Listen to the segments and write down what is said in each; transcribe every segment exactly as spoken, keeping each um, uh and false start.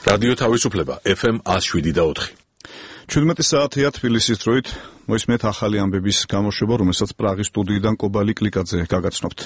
რადიო თავისუფლება ეფ ემ one oh seven და four. ჩვიდმეტი საათია თბილისის დროით. მოისმენთ ახალი ამბების გამოშვება, რომელსაც პრაღის სტუდიიდან კობალი კლიკაძე გაგაცნობთ.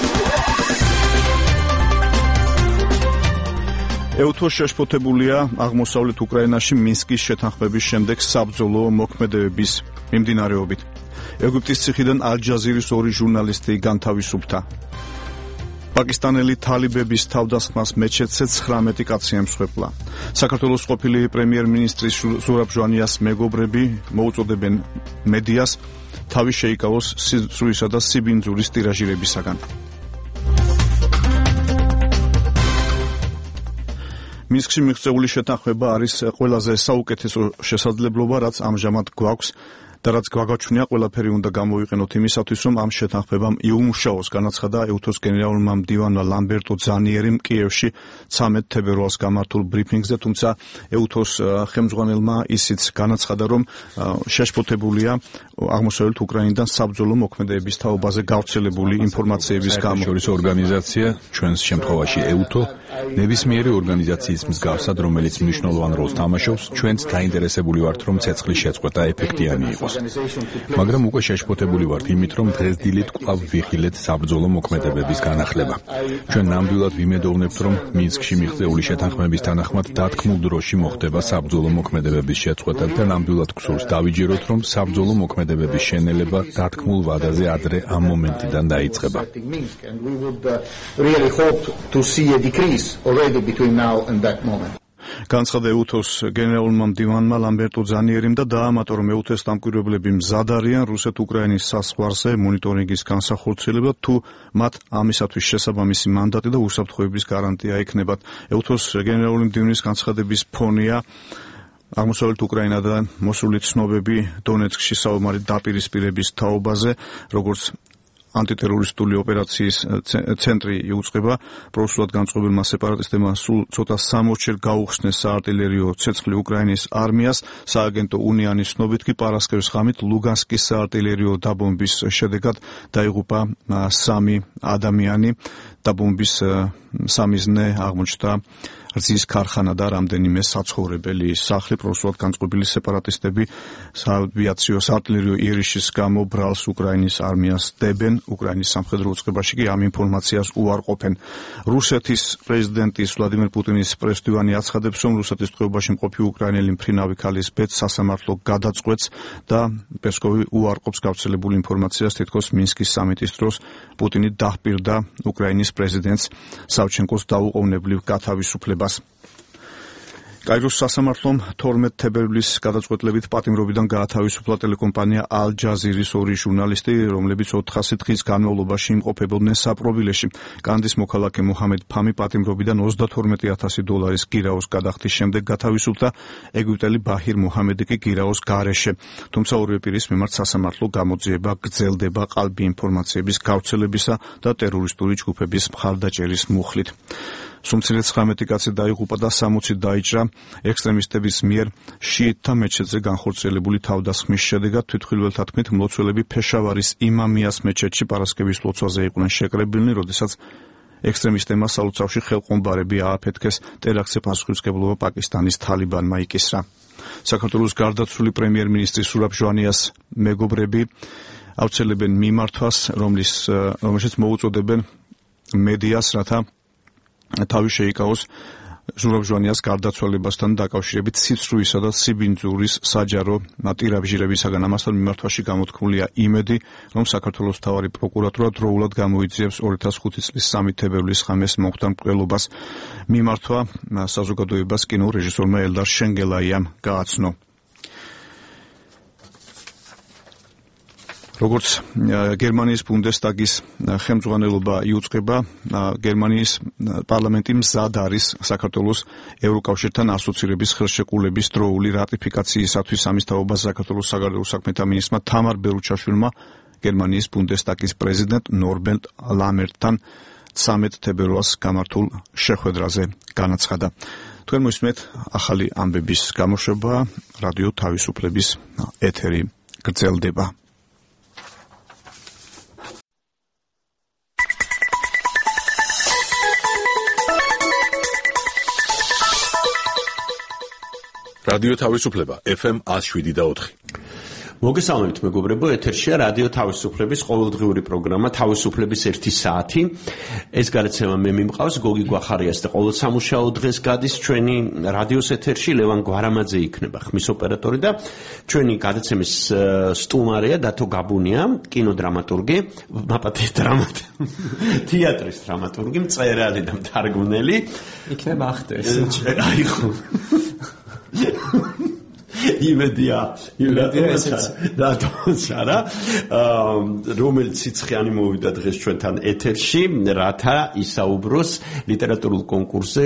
ეუთო შეშფოთებულია აღმოსავლეთ უკრაინაში მინსკის შეთანხმების შემდეგ საბრძოლო მოქმედებების მიმდინარეობით. ეგვიპტის ციხიდან ალ-ჯაზირის ორი ჟურნალისტი განთავისუფლდა. პაკისტანელი თალიბების თავდასხმას მეჩეთზე ცხრამეტი კაცი ემსხვერპლა. საქართველოს ყოფილი პრემიერ-მინისტრის ზურაბ ჟვანიას მეგობრები მოუწოდებენ მედიას თავი შეიკავოს სიცრუისა და სიბინძურის ტირაჟირებისაგან. მინსკში მიღწეული შეთანხმება არის ყველაზე საუკეთესო შესაძლებლობა, რაც ამჟამად გვაქვს და რაც გვაგაჩვენია, ყველაფერი უნდა გამოვიყენოთ იმისათვის, რომ ამ შეთანხმებამ იუმუშაოს, განაცხადა ეუთოს გენერალურმა მდივანმა ლამბერტო ძანიერიმ კიევში ცამეტ თებერვალს გამართულ ბრიფინგზე, თუმცა ეუთოს ხელმძღვანელმა ისიც განაცხადა, რომ შეშფოთებულია აღმოსავლეთ უკრაინიდან საბრძოლო მოქმედებების თაობაზე გავრცელებული ინფორმაციების გამო. შორის ორგანიზაცია, ჩვენს შემთხვევაში ეუთო, ნებისმიერი ორგანიზაციის მსგავსად, რომელიც მნიშვნელოვან როლს თამაშობს, ჩვენც დაინტერესებული ვართ, რომ ცეცხლის შეწყვეტა ეფექტიანი იყოს. მაგრამ უკვე შეშფოთებული ვართ იმით, რომ დღესდილით კვლავ ვიხილეთ საბრძოლო მოქმედებების განახლება. ჩვენ ნამდვილად ვიმედოვნებთ, რომ მინსკში მიღწეული შეთანხმების თანახმად დათქმულ დროში მოხდება საბრძოლო მოქმედებების შეწყვეტა და ნამდვილად გსურს დავიჯეროთ, რომ საბრძოლო მოქმედებების შენელება დათქმულ ვადაზე ადრე ამ მომენტიდან დაიწყება. განცხადა ეუთოს გენერალურმა მდივანმა ლამბერტო ძანიერიმ და დაამატა, რომ ეუთოს დამკვირვებლები მზად არიან რუსეთ-უკრაინის საზღვარზე მონიტორინგის განსახორციელებად, თუ მათ ამისათვის შესაბამისი მანდატი და უსაფრთხოების გარანტია ექნებათ. ეუთოს გენერალური მდივნის განცხადების ფონია აღმოსავლეთ უკრაინიდან მოსული ცნობები დონეცკში საომარი დაპირისპირების თაობაზე, როგორც ანტიტერორისტული ოპერაციის ცენტრი იუწყება. პროსულად განწყობილმა სეპარატისტებმა სულ ცოტა სამოცჯერ გაუხსნეს საარტილერიო ცეცხლი უკრაინის არმიას. სააგენტო უნიანის ცნობით კი პარასკევის ღამით ლუგანსკის საარტილერიო დაბომბვის შედეგად დაიღუპა სამი ადამიანი. დაბომბვის სამიზნე აღმოჩნდა რძის ქარხანა და რამდენიმე საცხოვრებელი სახლი. პროსულად განწყობილი სეპარატისტები საავიაციო საარტილერიო იერიშის გამო ბრალს უკრაინის არმიას დებენ. უკრაინის სამხედრო უწყებაში კი ამ ინფორმაციას უარყოფენ. რუსეთის პრეზიდენტის ვლადიმერ პუტინის პრესდივანი აცხადებს, რომ რუსეთის ტყვეობაში მყოფი უკრაინელი მფრინავი ქალის ბედს სასამართლო გადაწყვეტს და პესკოვი უარყოფს გავრცელებულ ინფორმაციას, თითქოს მინსკის სამიტის დროს პუტინი დაჰპირდა უკრაინის პრეზიდენტს სავჩენკოს დაუყოვნებლივ გათავისუფლებას. კაიროს სასამართლომ თორმეტ თებერვლის გადაწყვეტილებით პატიმრობიდან გაათავისუფლა ტელეკომპანია ალ-ჯაზირის ორი ჟურნალისტი, რომლებიც ოთხასი დღის განმავლობაში იმყოფებოდნენ საპყრობილეში. კანდის მოქალაქე მუჰამედ ფამი პატიმრობიდან ოცდათორმეტი ათასი დოლარის გირაოს გადახდის შემდეგ გათავისუფლდა. ეგვიპტელი ბაჰირ მუჰამედი კი გირაოს გარეშე. თუმცა ორივე პირის მიმართ სასამართლო გამოძიება გრძელდება ყალბი ინფორმაციების გავრცელებისა და ტერორისტული ჯგუფების მხარდაჭერის მუხლით. სუმცირე ცხრამეტი კაცი დაიღუპა და სამოცი დაიჭრა ექსტრემისტების მიერ შიიტთა მეჩეთზე განხორციელებული თავდასხმის შედეგად. თვითმხილველთა თქმით, მლოცველები ფეშავარის იმამიას მეჩეთში პარასკევის ლოცვაზე იყვნენ შეკრებილნი, როდესაც ექსტრემისტებმა სალოცავში ხელყომბარები ააფეთქეს. ტერაქტზე პასუხისმგებლობა პაკისტანის თალიბანმა იკისრა. საქართველოს გარდაცვლილი პრემიერ-მინისტრის ზურაბ ჟვანიას მეგობრები აუცილებენ მიმართვას, რომლის რომელშიც მოუწოდებენ მედიას, რათა თავი შეიკავოს ზურაბ ჟვანიას გარდაცვალებასთან დაკავშირებით სიცრუისა და სიბინძურის საჯარო ტირაჟირებისაგან. ამასთან მიმართვაში გამოთქმულია იმედი, რომ საქართველოს მთავარი პროკურატურა დროულად გამოიძიებს ორი ათას ხუთი წლის სამი თებერვლის ღამეს მომხდარ მკვლელობას. მიმართვა საზოგადოებას კინორეჟისორმა ელდარ შენგელაიამ გააცნო. როგორც გერმანიის ბუნდესტაგის ხელმძღვანელობა იუწყება, გერმანიის პარლამენტი მზად არის საქართველოს ევროკავშირთან ასოცირების ხელშეკრულების დროული რატიფიკაციისათვის. ამის თაობას საქართველოს საგარეო საქმეთა მინისტრმა თამარ ბერუჩაშვილმა გერმანიის ბუნდესტაგის პრეზიდენტ ნორბერტ ლამერტთან ცამეტ თებერვალს გამართულ შეხვედრაზე განაცხადა. თქვენ მოისმენთ ახალი ამბების გამოშვება, რადიო თავისუფლების ეთერი გრძელდება. რადიო თავისუფლება ეფ ემ one oh seven point four. მოგესალმებით მეგობრებო, ეთერშია რადიო თავისუფლების ყოველდღიური პროგრამა თავისუფლების ერთი საათი. ეს გადაცემა მე მიმყავს გოგი გვახარიას და ყოველ სამუშაო დღეს გადის ჩვენი რადიოს ეთერში ლევან გვარამაძე იქნება ხმის ოპერატორი და ჩვენი გადაცემის სტუმარია დათო გაბუნია, კინოდრამატურგი, მაპატე დრამატ თეატრის დრამატურგი, მწერალი და მთარგმნელი. იქნება ახტეს. აი ხო. იმედია, იმედია დათოჩარა, რომელიც სიცხიანი მოვიდა დღეს ჩვენთან ეთერში, რათა ისაუბროს ლიტერატურულ კონკურსზე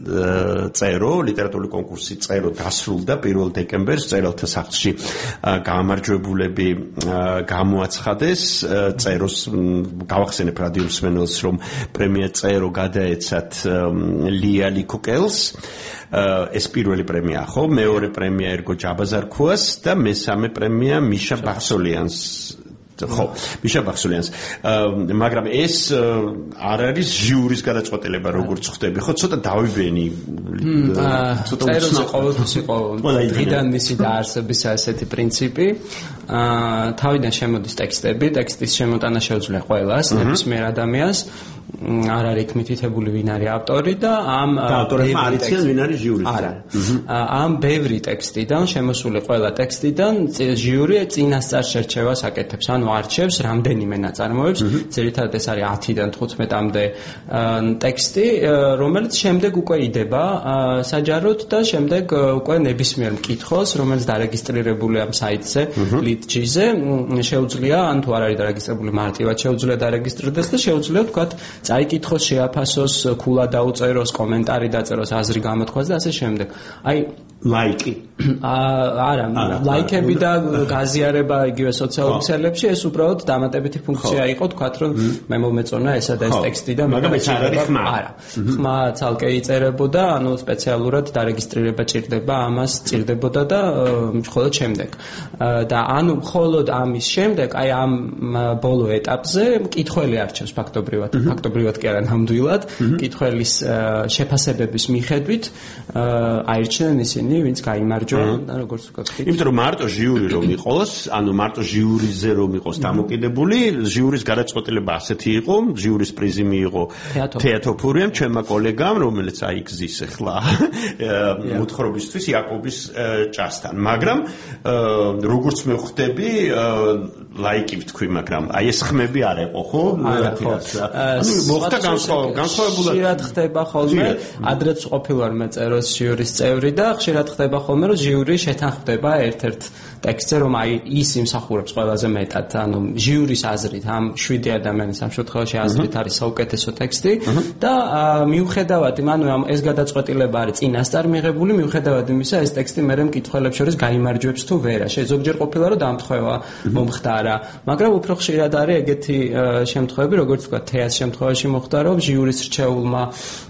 წერო, ლიტერატურული კონკურსი წერო დასრულდა პირველ დეკემბერს, წერალთა სახლში გამარჯვებულები გამოაცხადეს, წეროს გავახსენებ რადიო მსმენელს, რომ პრემია წერო გადაეცათ ლია ლიკოკელს. ეს პირველი პრემია ხო, მეორე პრემია ერგო ჯაბაზარქუას და მესამე პრემია მიშა ბახსოლიანს. ხო, მიშა ბახსოლიანს. მაგრამ ეს არ არის ჟიურის გადაწყვეტილება, როგორც ხვდები, ხო, ცოტა დავიბენი. ცოტა უცნაური ყოველთვის იყო დღიდან მისი დაარსების ასეთი პრინციპი. თავიდან შემოდის ტექსტები, ტექსტის შემოტანა შეუძლია ყველას, ნებისმიერ ადამიანს. არ არის მითითებული ვინ არის ავტორი და ამ ავტორებმა არ იციან ვინ არის ჟიური. არა. ამ ბევრი ტექსტიდან შემოსული ყველა ტექსტიდან ჟიური წინასწარ შერჩევას აკეთებს, ანუ არჩევს რამდენიმე ნაწარმოებს, ძირითადად ეს არის ათიდან თხუთმეტამდე ტექსტი, რომელიც შემდეგ უკვე იდება საჯაროდ და შემდეგ უკვე ნებისმიერ მკითხველს, რომელიც დარეგისტრირებულია ამ საიტზე, ლიტჯიზე, შეუძლია, ან თუ არ არის დარეგისტრირებული, მარტივად შეუძლია დარეგისტრირდეს და შეუძლია თქვათ წაიკითხოს, შეაფასოს, ქულა დაუწეროს, კომენტარი დაწეროს, აზრი გამოთქვას და ასე შემდეგ. აი ლაიკი. არა, ლაიქები და გაზიარება იგივე სოციალურ ქსელებში ეს უბრალოდ დამატებითი ფუნქცია იყო, თქვათ რომ მე მომეწონა ესა და ეს ტექსტი და მაგრამ ეს არ არის ხმა. არა. ხმა ცალკე იწერებოდა, ანუ სპეციალურად დარეგისტრირება ჭირდება, ამას ჭირდებოდა და მხოლოდ შემდეგ. და ანუ მხოლოდ ამის შემდეგ, აი ამ ბოლო ეტაპზე მკითხველი არჩევს ფაქტობრივად, ფაქტობრივად კი არა ნამდვილად, მკითხველის შეფასებების მიხედვით აირჩნენ ისინი ვინც გაიმარჯვა და როგორც ვქო. იმიტომ რომ მარტო ჟიური რომ იყოს, ანუ მარტო ჟიურიზე რომ იყოს დამოკიდებული, ჟიურის გადაწყვეტილება ასეთი იყო, ჟიურის პრიზი მიიღო თეატოფურიამ, ჩვენმა კოლეგამ, რომელიც აიგზის ახლა მოთხრობისთვის იაკობის ჭასთან. მაგრამ როგორც მე ხვდები, ლაიკი ვთქვი, მაგრამ აი ეს ხმები არ იყო, ხო? ანუ მოხდა განსხვავებულად. ხშირად ხდება ხოლმე, ადრეც ყოფილვარ მე წეროს ჟიურის წევრი და ხშირად ხდება ხოლმე, რომ ჟიური შეთანხმდება ერთ-ერთ ტექსტზე, რომ აი ის იმსახურებს ყველაზე მეტად, ანუ ჟიურის აზრით, ამ შვიდი ადამიანის ამ შემთხვევაში აზრით არის საუკეთესო ტექსტი და მიუხედავად, ანუ ეს გადაწყვეტილება არის წინასწარ მიღებული, მიუხედავად იმისა, ეს ტექსტი მერე მკითხველებს შორის გაიმარჯვებს თუ ვერა. ზოგჯერ ყოფილა რომ დამთხევა მომხდარა, მაგრამ უფრო ხშირად არის ეგეთი შემთხვევები, როგორც თქვა, თეატრის შემთხვევაში მოხდა, რომ ჟიურის რჩეულმა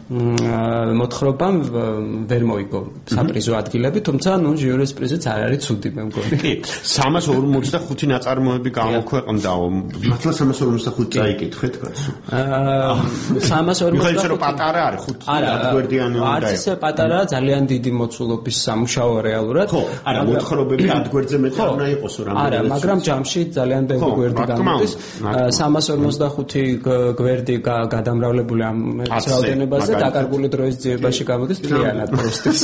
მოთხრობამ ვერ მოიგო საპრიზო ადგილები, თუმცა ნუ ჟიურის პრიზიც არ არის ცუდი მე მგონი. კი, სამას ორმოცდახუთი ნაწარმოები გამოქვეყნდაო. მართლა სამას ორმოცდახუთი წაიკითხეთ გასო. აა სამას ორმოცდახუთი. მიხაილ პატარა არის, ხუთი ათგვერდიანი უნდა არის. არც ისე პატარა, ძალიან დიდი მოცულობის სამუშაო რეალურად. ხო, არა, მოთხრობები ათგვერდზე მეტი უნდა იყოს რამე. არა, მაგრამ ჯამში ძალიან ბევრი გვერდი გამოდის. სამას ორმოცდახუთი გვერდი გადამრავლებული ამ რაოდენობაზე დაკარგული დროის ძიებაში გამოდის მთლიანად პროსტის.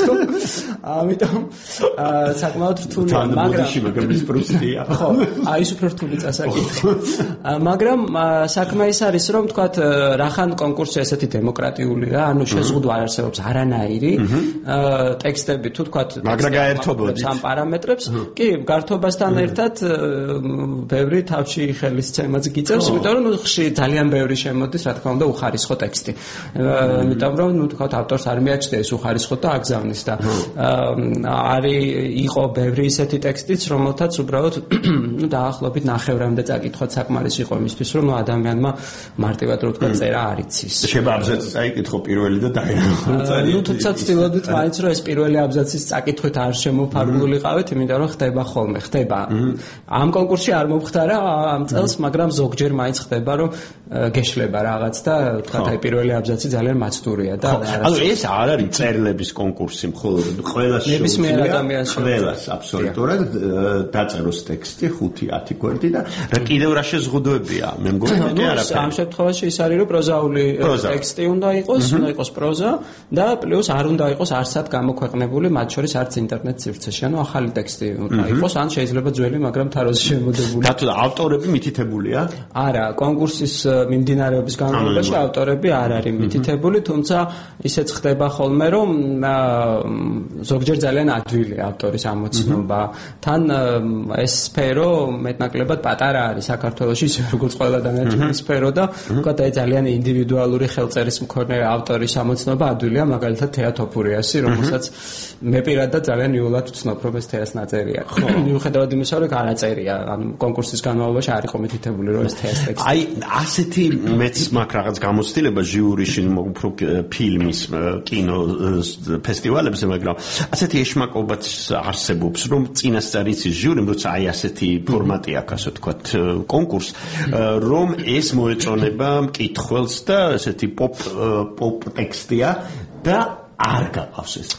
ამიტომ საკმაოდ რთულია, მაგრამ ის პროსტია. ხო, აი ეს უფრო რთული წასაკითხი. მაგრამ საქმე ის არის, რომ თქვათ, რახან კონკურსი ესეთი დემოკრატიულია, ანუ შეზღუდვა არ არსებობს არანაირი ტექსტები თუ თქვათ, მაგრამ გაერთობოდით ამ პარამეტრებს, კი, გართობასთან ერთად ბევრი თავში ხელისცემაც გიწევს, იმიტომ რომ ძალიან ბევრი შემოდის, რა თქმა უნდა, უხარისხო ტექსტი. იმიტომ რომ ნუ თქვათ ავტორს არ მიაჩნია ეს უხარისხო და აგზავნის და არის იყო ბევრი ისეთი ტექსტიც, რომელთაც უბრალოდ ნუ დაახლოებით ნახევრამდე წაკითხოთ საკმარისი იყო იმისთვის, რომ ადამიანმა მარტივად რო თქვა წერა არ იცის. შეიძლება აბზაცი წაიკითხო პირველი და დაერახო. ნუ თუმცა ცდილობდით მაინც რომ ეს პირველი აბზაცის წაკითხვით არ შემოფარგლულიყავით, იმიტომ რომ ხდება ხოლმე, ხდება. ამ კონკურსში არ მომხდარა ამ წელს, მაგრამ ზოგჯერ მაინც ხდება, რომ გეშლება რაღაც და თქვათ აი პირველი აბზაცი ძალიან მაცდ აბსურდულია და ანუ ეს არ არის წერილების კონკურსი მხოლოდ ყველას ნებისმიერ ადამიანს ყველას აბსოლუტურად დაწეროს ტექსტი ხუთი ათი გვერდი და რა კიდევ რა შეზღუდვებია მე მგონი კი არაფერი ამ შემთხვევაში ის არის რომ პროზაული ტექსტი უნდა იყოს უნდა იყოს პროზა და პლუს არ უნდა იყოს არსად გამოქვეყნებული მათ შორის არც ინტერნეტ სივრცეში ანუ ახალი ტექსტი უნდა იყოს ან შეიძლება ძველი მაგრამ თაროზე შემოდებული და თუ ავტორები მითითებულია არა კონკურსის მიმდინარეობის განმავლობაში ავტორები არ არის მითითებული თუმცა ისეც ხდება ხოლმე რომ ზოგჯერ ძალიან ადვილია ავტორის ამოცნობა თან ეს სფერო მეტნაკლებად პატარა არის საქართველოში ისე როგორც ყველა დანარჩენი სფერო და ვთქვათ აი ძალიან ინდივიდუალური ხელწერის მქონე ავტორის ამოცნობა ადვილია მაგალითად თეა თოფურიასი რომელსაც მე პირადად ძალიან იოლად ვცნობ რომ ეს თეას ნაწერია მიუხედავად იმისა რომ არ აწერია ანუ კონკურსის განმავლობაში არ იყო მითითებული რომ ეს თეას ტექსტი აი ასეთი მეც მაქვს რაღაც გამოცდილება ჟიურიში უფრო ფილმის კინო ფესტივალებზე მაგრამ ასეთი ეშმაკობაც არსებობს რომ წინასწარ იცის ჟიურიმ როცა აი ასეთი ფორმატი აქვს ასე ვთქვათ კონკურს რომ ეს მოეწონება მკითხველს და ესეთი პოპ პოპ ტექსტია და არ გყავს ეს.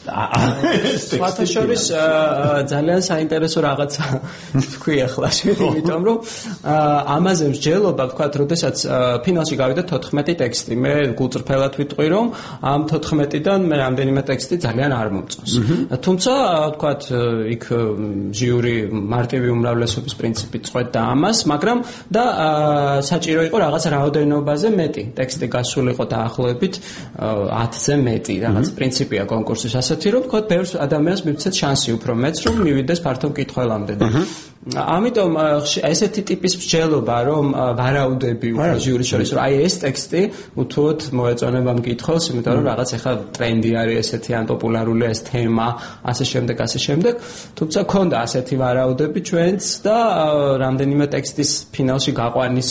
სხვათა შორის ძალიან საინტერესო რაღაცა თქვი ახლა შენ იმიტომ რომ ამაზე მსჯელობა ვთქვათ როდესაც ფინალში გავიდა თოთხმეტი ტექსტი მე გულწრფელად ვიტყვი რომ ამ თოთხმეტიდან მე რამდენიმე ტექსტი ძალიან არ მომწონს. თუმცა ვთქვათ იქ ჟიური მარტივი უმრავლესობის პრინციპით წყვეტდა ამას მაგრამ და საჭირო იყო რაღაც რაოდენობაზე მეტი ტექსტი გასულიყო დაახლოებით ათზე მეტი რაღაც პრინციპია კონკურსის ასეთი რომ თქვა ბევრ ადამიანს მივცეთ შანსი უფრო მეც რომ მივიდეს ფართო მკითხველამდე და ამიტომ ესეთი ტიპის მსჯელობა რომ ვარაუდები უფრო ჟიურის შორის რომ აი ეს ტექსტი უთუოდ მოეწონება მკითხველს იმიტომ რომ რაღაც ახლა ტრენდი არის ესეთი ან პოპულარულია ეს თემა ასე შემდეგ ასე შემდეგ თუმცა ქონდა ასეთი ვარაუდები ჩვენც და რამდენიმე ტექსტის ფინალში გაყვანის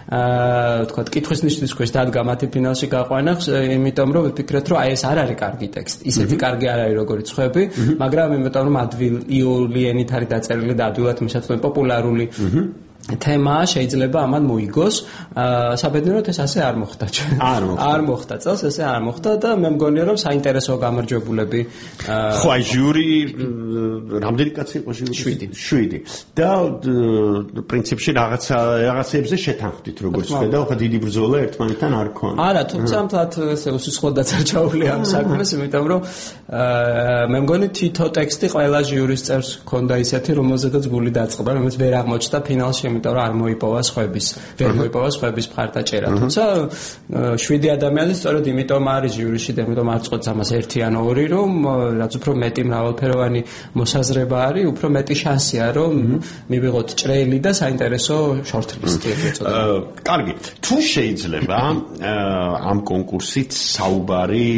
თქვა კითხვის ნიშნის ქვეშ დადგა მათი ფინალში გაყვანა იმიტომ რომ ვფიქრეთ რომ აი ეს არ არის კარგი ტექსტი ისეთი კარგი არ არის როგორც ხვები მაგრამ იმიტომ რომ ადვილი ენით არის დაწერილი და ადვილად მისაწვდომი პოპულარული თემა შეიძლება ამან მოიგოს საბედნიეროდ ეს ასე არ მოხდა ჩვენ არ მოხდა არ მოხდა წელს ესე არ მოხდა და მე მგონია რომ საინტერესო გამარჯვებულები ხო აი ჟიური რამდენი კაცი იყო ჟიური შვიდი და პრინციპში რაღაცა რაღაცებზე შეთანხმდით როგორც ხედავ ხო დიდი ბრძოლა ერთმანეთთან არ ქონდა არა თუმცა მთლად ესე უსუსხლოდ დაწარჩაული ამ საქმეს იმიტომ რომ მე მგონი თითო ტექსტი ყველა ჟიურის წევრს ქონდა ისეთი რომელზედაც გული დაწყდა რომელიც ვერ აღმოჩნდა ფინალში იმიტომ რომ არ მოიპოვა სხვების ვერ მოიპოვა სხვების მხარდაჭერა თუმცა შვიდი ადამიანი სწორედ იმიტომ არის ჟიურიში და იმიტომ არ წყვეტს ამას ერთი ან ორი რომ რაც უფრო მეტი მრავალფეროვანი მოსაზრება არის უფრო მეტი შანსია რომ მივიღოთ ჭრელი და საინტერესო შორტლისტი ეწოდება კარგი თუ შეიძლება ამ კონკურსით საუბარი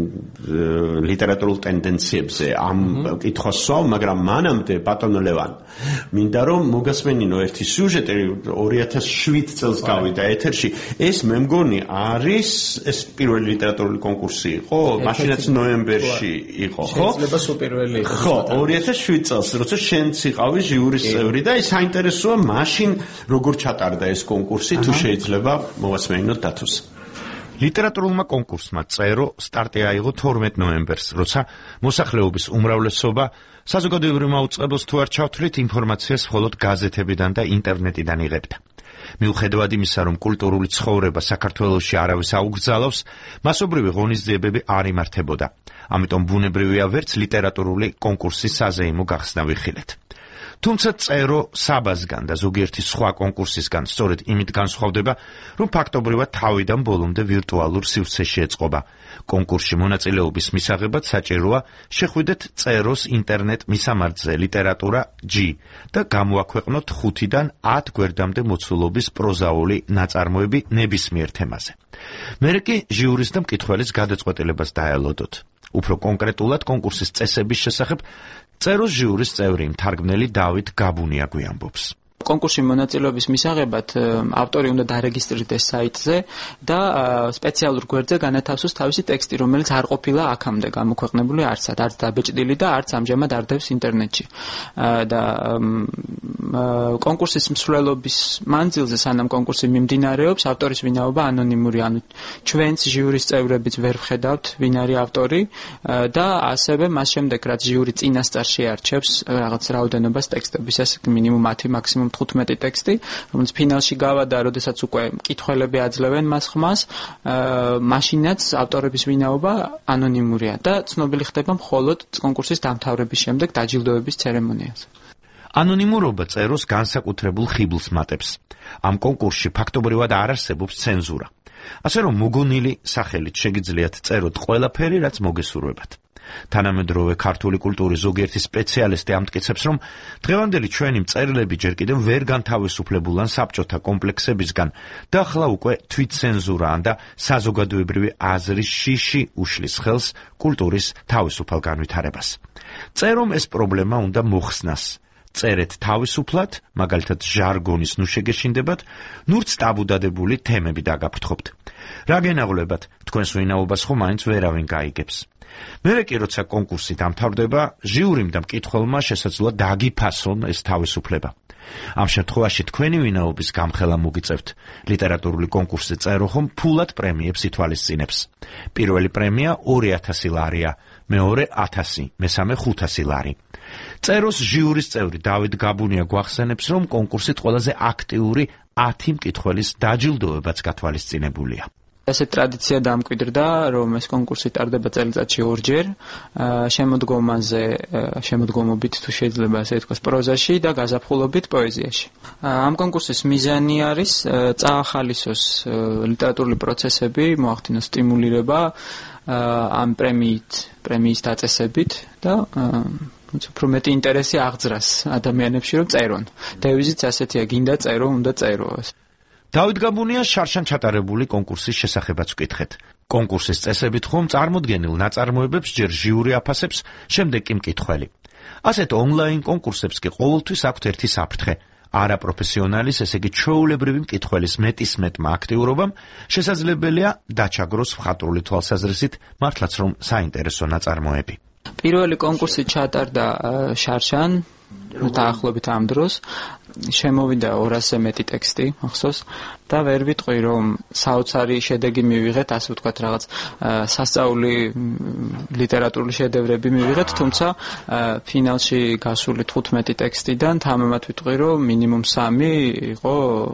ლიტერატურულ ტენდენციებზე ამ კითხვას სვავ მაგრამ მანამდე ბატონო ლევან მინდა რომ მოგასმენინო ერთი სიუჟეტი ორი ათას შვიდ წელს გავიდა ეთერში ეს მე მგონი არის ეს პირველი ლიტერატურული კონკურსი იყო მაშინაც ნოემბერში იყო ხო შეიძლება სუპირველი იყო ხო ორი ათას შვიდ წელს როცა შენც იყავი ჟიურის წევრი და ის საინტერესოა მაშინ როგორ ჩატარდა ეს კონკურსი თუ შეიძლება მოვასმენინოთ დათოს ლიტერატურულმა კონკურსმა წერო სტარტი აიღო თორმეტ ნოემბერს როცა მოსახლეობის უმრავლესობა საზოგადოებრივ მაუწყებელს თუ არ ჩავთვლით ინფორმაციას მხოლოდ გაზეთებიდან და ინტერნეტიდან იღებდა. მიუხედავად იმისა, რომ კულტურული ცხოვრება საქართველოში არავის აუგრძალავს, მასობრივი ღონისძიებები არ იმართებოდა. ამიტომ ბუნებრივია ვერც ლიტერატურული კონკურსის საზეიმო გახსნა ვიხილეთ. თუმცა წერო საბაზგან და ზოგიერთი სხვა კონკურსისგან სწორედ იმით განსხვავდება, რომ ფაქტობრივად თავიდან ბოლომდე ვირტუალურ სივრცეში ეწყობა. კონკურსში მონაწილეობის მისაღებად საჭიროა შეხვიდეთ წეროს ინტერნეტ მისამართზე ლიტერატურა G და გამოაქვეყნოთ ხუთიდან ათ გვერდამდე მოცულობის პროზაული ნაწარმოები ნებისმიერ თემაზე. მერე კი ჟიურის და მკითხველის გადაწყვეტილებას დაელოდოთ. უფრო კონკრეტულად კონკურსის წესების შესახებ წეროს ჟიურის წევრი მთარგმნელი დავით გაბუნია გვიამბობს. კონკურსში მონაწილეობის მისაღებად ავტორი უნდა დარეგისტრირდეს საიტზე და სპეციალურ გვერდზე განათავსოს თავისი ტექსტი, რომელიც არ ყოფილა აქამდე გამოქვეყნებული არცად, არც დაბეჭდილი და არც ამჟამად არ დევს ინტერნეტში. და კონკურსის მსვლელობის მანძილზე, სანამ კონკურსი მიმდინარეობს, ავტორის ვინაობა ანონიმური, ანუ ჩვენც ჟიურის წევრებიც ვერ ვხედავთ, ვინ არის ავტორი და ასევე მას შემდეგ, რაც ჟიური წინასწარ შეარჩევს რაღაც რაოდენობას ტექსტების, ეს მინიმუმ ათი, მაქსიმუმ თხუთმეტი ტექსტი, რომელიც ფინალში გავა და როდესაც უკვე მკითხველები აძლევენ მას ხმას, მაშინაც ავტორების ვინაობა ანონიმურია და ცნობილი ხდება მხოლოდ კონკურსის დამთავრების შემდეგ დაჯილდოების ცერემონიაზე. ანონიმურობა წეროს განსაკუთრებულ ხიბლს მატებს. ამ კონკურსში ფაქტობრივად არ არსებობს ცენზურა. ასე რომ მოგონილი სახელით შეგიძლიათ წეროთ ყველაფერი, რაც მოგესურვებათ. თანამედროვე ქართული კულტურის ზოგიერთი სპეციალისტი ამტკიცებს, რომ დღევანდელი ჩვენი მწერლები ჯერ კიდევ ვერ განთავისუფლებულან საბჭოთა კომპლექსებისგან და ახლა უკვე თვითცენზურaan და საზოგადოებრივი აზრის შიში უშლის ხელს კულტურის თავისუფალ განვითარებას. წერომ ეს პრობლემა უნდა მოხსნას. წერეთ თავისუფლად, მაგალითად ჟარგონის ნუ შეგეშინდებათ, ნურც ტაბუდადებული თემები დაგაფრთხობთ. რა გენაღლებათ, თქვენს ვინაობას ხომ მაინც ვერავინ გაიგებს. მერე კი როცა კონკურსი დამთავრდება, ჟიურიმ და მკითხველმა შესაძლოა დაგიფასონ ეს თავისუფლება. ამ შემთხვევაში თქვენი ვინაობის გამხელა მოგიწევთ. ლიტერატურული კონკურსზე წერო ხომ ფულად პრემიებს ითვალისწინებს. პირველი პრემია ორი ათასი ლარია, მეორე ათასი, მესამე ხუთასი ლარი. წეროს ჟიურის წევრი დავით გაბუნია გვახსენებს, რომ კონკურსით ყველაზე აქტიური ათი მკითხველის დაჯილდოებაც გათვალისწინებულია. ესე ტრადიცია დამკვიდრდა, რომ ეს კონკურსი ტარდება წელიწადში ორჯერ, შემოდგომაზე, შემოდგომობით თუ შეიძლება ასე ითქვას, პროზაში და გაზაფხულობით პოეზიაში. ამ კონკურსის მიზანი არის წაახალისოს ლიტერატურული პროცესები, მოახდინოს სტიმულირება ამ პრემიით, პრემიის დაწესებით და უფრო მეტი ინტერესი აღძრას ადამიანებში, რომ წერონ. დევიზიც ასეთია, გინდა წერო, უნდა წერო. დავით გაბუნია შარშან ჩატარებული კონკურსის შესახებაც ვკითხეთ. კონკურსის წესებით ხომ წარმოდგენილ ნაწარმოებებს ჯერ ჟიური აფასებს, შემდეგ კი მკითხველი. ასეთ ონლაინ კონკურსებს კი ყოველთვის აქვთ ერთი საფრთხე. არაპროფესიონალის, ესე იგი ჩვეულებრივი მკითხველის მეტისმეტმა აქტიურობამ შესაძლებელია დაჩაგროს მხატვრული თვალსაზრისით, მართლაც რომ საინტერესო ნაწარმოები. პირველი კონკურსი ჩატარდა შარშან, დაახლოებით ამ დროს, შემოვიდა ორასზე მეტი ტექსტი, ახსოვს, და ვერ ვიტყვი, რომ საოცარი შედეგი მივიღეთ, ასე ვთქვათ, რაღაც სასწაული ლიტერატურული შედევრები მივიღეთ, თუმცა ფინალში გასული თხუთმეტი ტექსტიდან თამამად ვიტყვი, რომ მინიმუმ სამი იყო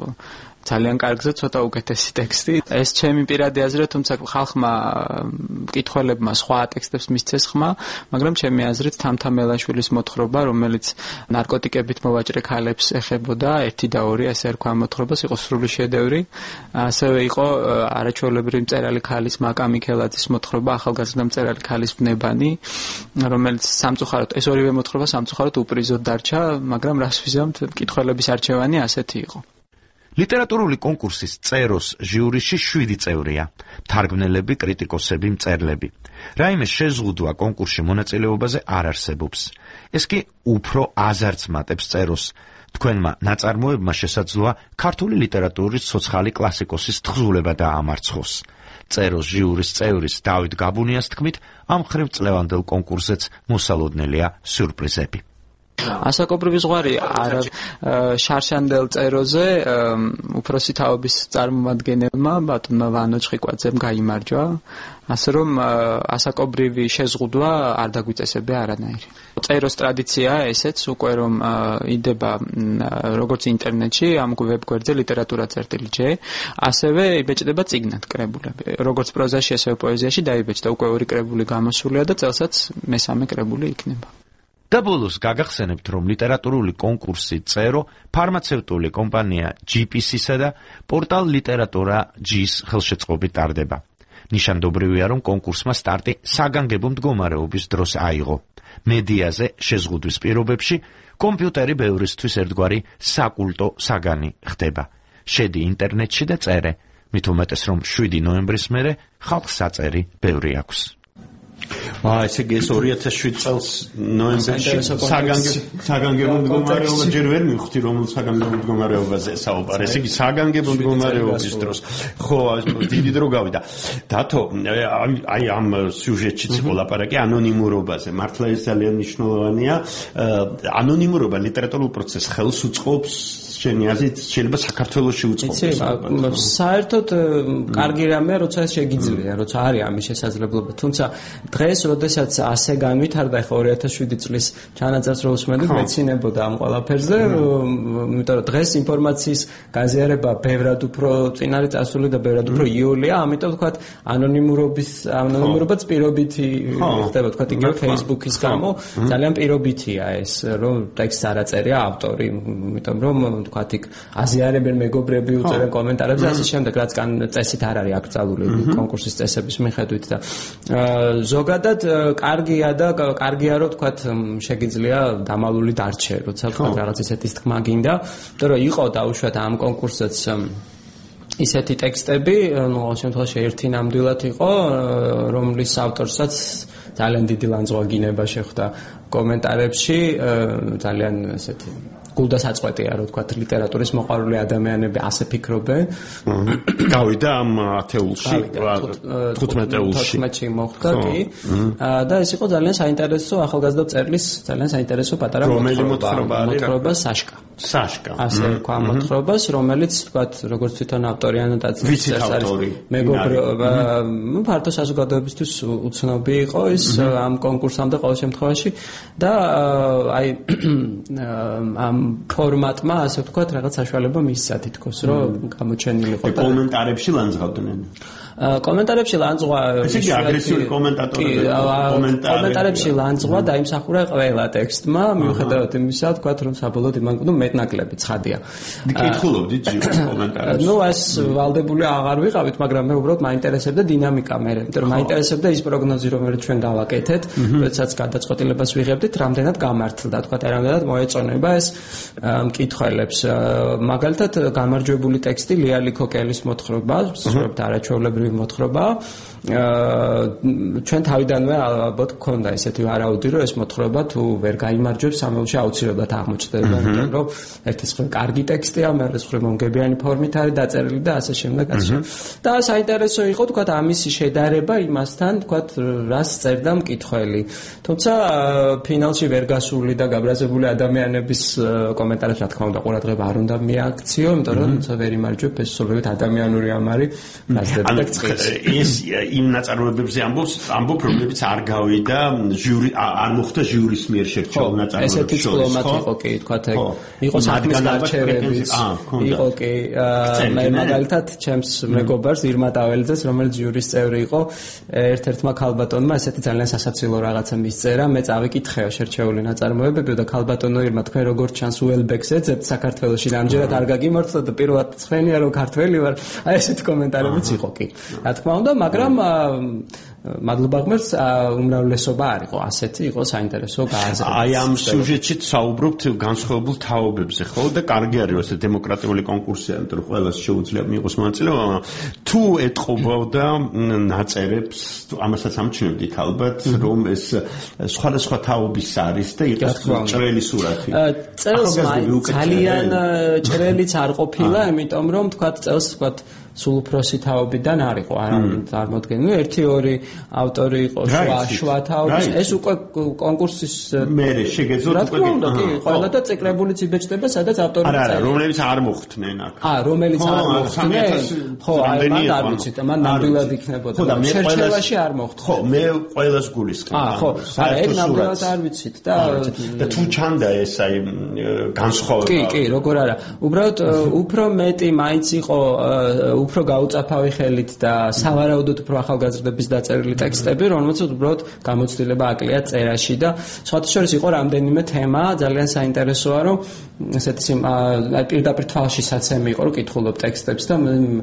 ძალიან კარგზე ცოტა უკეთესი ტექსტი. ეს ჩემი პირადი აზრია, თუმცა ხალხმა, მკითხველებმა სხვა ტექსტებს მისცეს ხმა, მაგრამ ჩემი აზრით თამთამელაშვილის მოთხრობა, რომელიც ნარკოტიკებით მოვაჭრე ქალებს ეხებოდა, ერთი და ორი, ასე რქვა მოთხრობას, იყო სრული შედევრი. ასევე იყო არაჩვეულებრივი მწერალი ქალის მაკა მიქელაძის მოთხრობა, ახალგაზრდა მწერალი ქალის ბნებანი, რომელიც სამწუხაროდ, ეს ორივე მოთხრობა სამწუხაროდ უპრიზოდ დარჩა, მაგრამ რას ვიზამთ, მკითხველების არჩევანი ასეთი იყო. ლიტერატურული კონკურსის წეროს ჟიურიში შვიდი წევრია: თარგმნელები, კრიტიკოსები, მწერლები. რაიმე შეზღუდვა კონკურსში მონაწილეობაზე არ არსებობს. ეს კი უფრო აზარს მატებს წეროს. თქვენმა ნაწარმოებმა შესაძლოა ქართული ლიტერატურის ცოცხალი კლასიკოსის თხზულება დაამარცხოს. წეროს ჟიურის წევრის დავით გაბუნიას თქმით, ამ ხრივ წლევანდელ კონკურსზეც მოსალოდნელია სიურპრიზები. ასაკობრივი ზღვარი არა შარშანდელ წეროზე უფროსი თაობის წარმომადგენელმა ბატონმა ვანო ჩხიკვაძემ გაიმარჯვა, ასე რომ ასაკობრივი შეზღუდვა არ დაგვიწესებია არანაირი. წეროს ტრადიციაა ესეც უკვე რომ იდება როგორც ინტერნეტში ამ ვებგვერდზე ლიტერატურა წერტილი ჯე, ასევე იბეჭდება წიგნად კრებულები. როგორც პროზაში, ასევე პოეზიაში დაიბეჭდა უკვე ორი კრებული გამოსულია და წელსაც მესამე კრებული იქნება. და ბოლოს გაგახსენებთ, რომ ლიტერატურული კონკურსი წერო ფარმაცევტული კომპანია ჯი პი სი-სა და პორტალ ლიტერატურა ჯი-ის ხელშეწყობით ტარდება. ნიშანდობრივია, რომ კონკურსმა სტარტი საგანგებო მდგომარეობის დროს აიღო. მედიაზე შეზღუდვის პირობებში კომპიუტერი ბევრისთვის ერთგვარი საკულტო საგანი ხდება. შედი ინტერნეტში და წერე, მით უმეტეს, რომ შვიდი ნოემბრის მერე ხალხს საწერი ბევრი აქვს. აა ესე იგი ეს ორი ათას შვიდ წელს ნოემბერში საგანგებო მდგომარეობა ჯერ ვერ მივხვდი რომ საგანგებო მდგომარეობაზე საუბარი. ესე იგი საგანგებო მდგომარეობის დროს ხო დიდი დრო გავიდა. დათო აი ამ სიუჟეტშიც იყო ლაპარაკი ანონიმურობაზე. მართლა ეს ძალიან მნიშვნელოვანია. ანონიმურობა ლიტერატურულ პროცესს ხელს უწყობს შენი აზრით შეიძლება საქართველოში უწყობს. საერთოდ კარგი რამეა როცა ეს შეგიძლია, როცა არის ამის შესაძლებლობა. თუმცა დღეს, როდესაც ასე განვითარდა, ხო ორი ათას შვიდი წლის ჩანაწერს რო უსმენდით, მეცინებოდა ამ ყველაფერზე, იმიტომ რომ დღეს ინფორმაციის გაზიარება ბევრად უფრო წინ არის წასული და ბევრად უფრო იოლია, ამიტომ ვთქვათ ანონიმურობის ანონიმურობაც პირობითი ხდება, ვთქვათ იგივე Facebook-ის გამო ძალიან პირობითია ეს, რომ ტექსტს არ აწერია ავტორი, იმიტომ რომ ვთქვათ იქ აზიარებენ მეგობრები უწერენ კომენტარებს და ასე შემდეგ, რაც კან წესით არ არის აკრძალული კონკურსის წესების მიხედვით და ზოგადად კარგია და კარგია რომ თქვათ შეგიძლია დამალული დარჩე, როცა თქვათ რაღაც ისეთის თქმა გინდა, იმიტომ რომ იყო დაუშვათ ამ კონკურსსაც ისეთი ტექსტები, ну, ყოველ შემთხვევაში ერთი ნამდვილად იყო, რომლის ავტორსაც ძალიან დიდი ლანძღვაგინება შეხვდა კომენტარებში, ძალიან ესეთი გულდასაწყვეტია, რომ თქვათ ლიტერატურის მოყვარული ადამიანები ასე ფიქრობენ. გავიდა ამ ათეულში, თხუთმეტეულში. თხუთმეტში მოხდა კი. და ეს იყო ძალიან საინტერესო ახალგაზრდა წერლის ძალიან საინტერესო პატარა მოთხრობა, მოთხრობა საშკა. საშკა. ასე თქვა მოთხრობას, რომელიც თქვათ როგორც თვითონ ავტორი ანოტაციას არის მეგობრობა, ფართო საზოგადოებისთვის უცნობი იყო ის ამ კონკურსამდე ყოველ შემთხვევაში და აი ამ ფორმატმა ასე ვთქვათ რაღაც საშუალება მისცა თითქოს რომ გამოჩენილიყო და კომენტარებში ლანძღავდნენ. კომენტარებში ლანძღვა ესე იგი აგრესიული კომენტატორები კომენტარებში ლანძღვა დაიმსახურა ყველა ტექსტმა მიუხედავად იმისა ვთქვათ რომ საბოლოოდ იმან ნუ მეტნაკლები ცხადია. კითხულობდით კომენტარებში. ნუ ეს ვალდებული აღარ ვიყავით, მაგრამ მე უბრალოდ მაინტერესებდა დინამიკა მე, იმიტომ რომ მაინტერესებდა ის პროგნოზი რომელიც ჩვენ გავაკეთეთ, როდესაც გადაწყვეტილებას ვიღებდით, რამდენად გამართლდა, ვთქვათ, რამდენად მოეწონება ეს მკითხველებს. მაგალითად გამარჯვებული ტექსტი ლიალი ქოკელის მოთხრობა, სწორედ არაჩვეულებრივი მოთხრობა. ჩვენ თავიდანვე ალბათ გქონდა ესეთი ვარაუდი, რომ ეს მოთხრობა თუ ვერ გაიმარჯვებს, სამეულში აუცილებლად აღმოჩნდება, იმიტომ რომ ერთის მხრივ კარგი ტექსტია, მეორის მხრივ მომგებიანი ფორმით არის დაწერილი და ასე შემდეგ, ასე შემდეგ. და საინტერესო იყო, თქვათ, ამის შედარება იმასთან, თქვათ, რას წერდა მკითხველი. თუმცა ფინალში ვერ გასული და გაბრაზებული ადამიანების კომენტარებს, რა თქმა უნდა, ყურადღება არ უნდა მიაქციო, იმიტომ რომ თუმცა ვერ იმარჯვებ, ეს სულებით ადამიანური ამარი ფასდება და წყის. ის იმ ნაწარმოებებზე ამბობს, ამბობ, რომლებიც არ გავიდა ჟიური, არ მოხდა ჟიურის მიერ შერჩეულ ნაწარმოებებში. ესეთი დიპლომატი იყო კი, თქვათ, იყო საქმის გარჩევებიც, იყო კი, მე მაგალითად ჩემს მეგობარს ირმა ტაველიძეს, რომელიც ჟიურის წევრი იყო, ერთ-ერთმა ქალბატონმა ესეთი ძალიან სასაცილო რაღაცა მისწერა, მე წავიკითხეო შერჩეული ნაწარმოებები და ქალბატონო ირმა, თქვენ როგორ ჩანს უელბექს ეძებთ საქართველოში და ამჯერად არ გაგიმართლა და პირველად ცხენია რომ ქართველი ვარ, აი ესეთი კომენტარებიც იყო კი. რა თქმა უნდა, მაგრამ მადლობა ღმერთს უმრავლესობა არ იყო ასეთი, იყო საინტერესო გააზრება. აი ამ სიუჟეტშიც საუბრობთ განსხვავებულ თაობებზე, ხო? და კარგი არის ეს დემოკრატიული კონკურსია, იმიტომ რომ ყველას შეუძლია მიიღოს მონაწილეობა. თუ ეთყობოდა ნაწერებს, ამასაც ამჩნევდით ალბათ, რომ ეს სხვადასხვა თაობის არის და იყოს ჭრელი სურათი. წელს ძალიან ჭრელიც არ ყოფილა, იმიტომ რომ თქვათ წელს თქვათ სულ უფროსი თაობიდან არ იყო არავინ წარმოდგენილი. ერთი ორი ავტორი იყო შუა შუა თაობის. ეს უკვე კონკურსის მე შეგეძლოთ უკვე კი, ყველა და წეკრებულიც იბეჭდება, სადაც ავტორი წერს. არა, რომლებიც არ მოხდნენ აქ. აა, რომელიც არ მოხდნენ. ხო, აი, მან არ ვიცით, მან ნამდვილად იქნებოდა. შერჩევაში არ მოხდა. ხო, მე ყველას გულისხმობ. აა, ხო, არა, ეგ ნამდვილად არ ვიცით და და თუ ჩანდა ეს აი განსხვავება. კი, კი, როგორ არა. უბრალოდ უფრო მეტი მაინც იყო უფრო გაუწაფავი ხელით და სავარაუდოდ უფრო ახალგაზრდების დაწერილი ტექსტები, რომელსაც უბრალოდ გამოცდილება აკლია წერაში და სხვათა შორის იყო რამდენიმე თემა, ძალიან საინტერესოა, რომ ესეთი პირდაპირ თვალშისაცემი იყო, რომ კითხულობ ტექსტებს და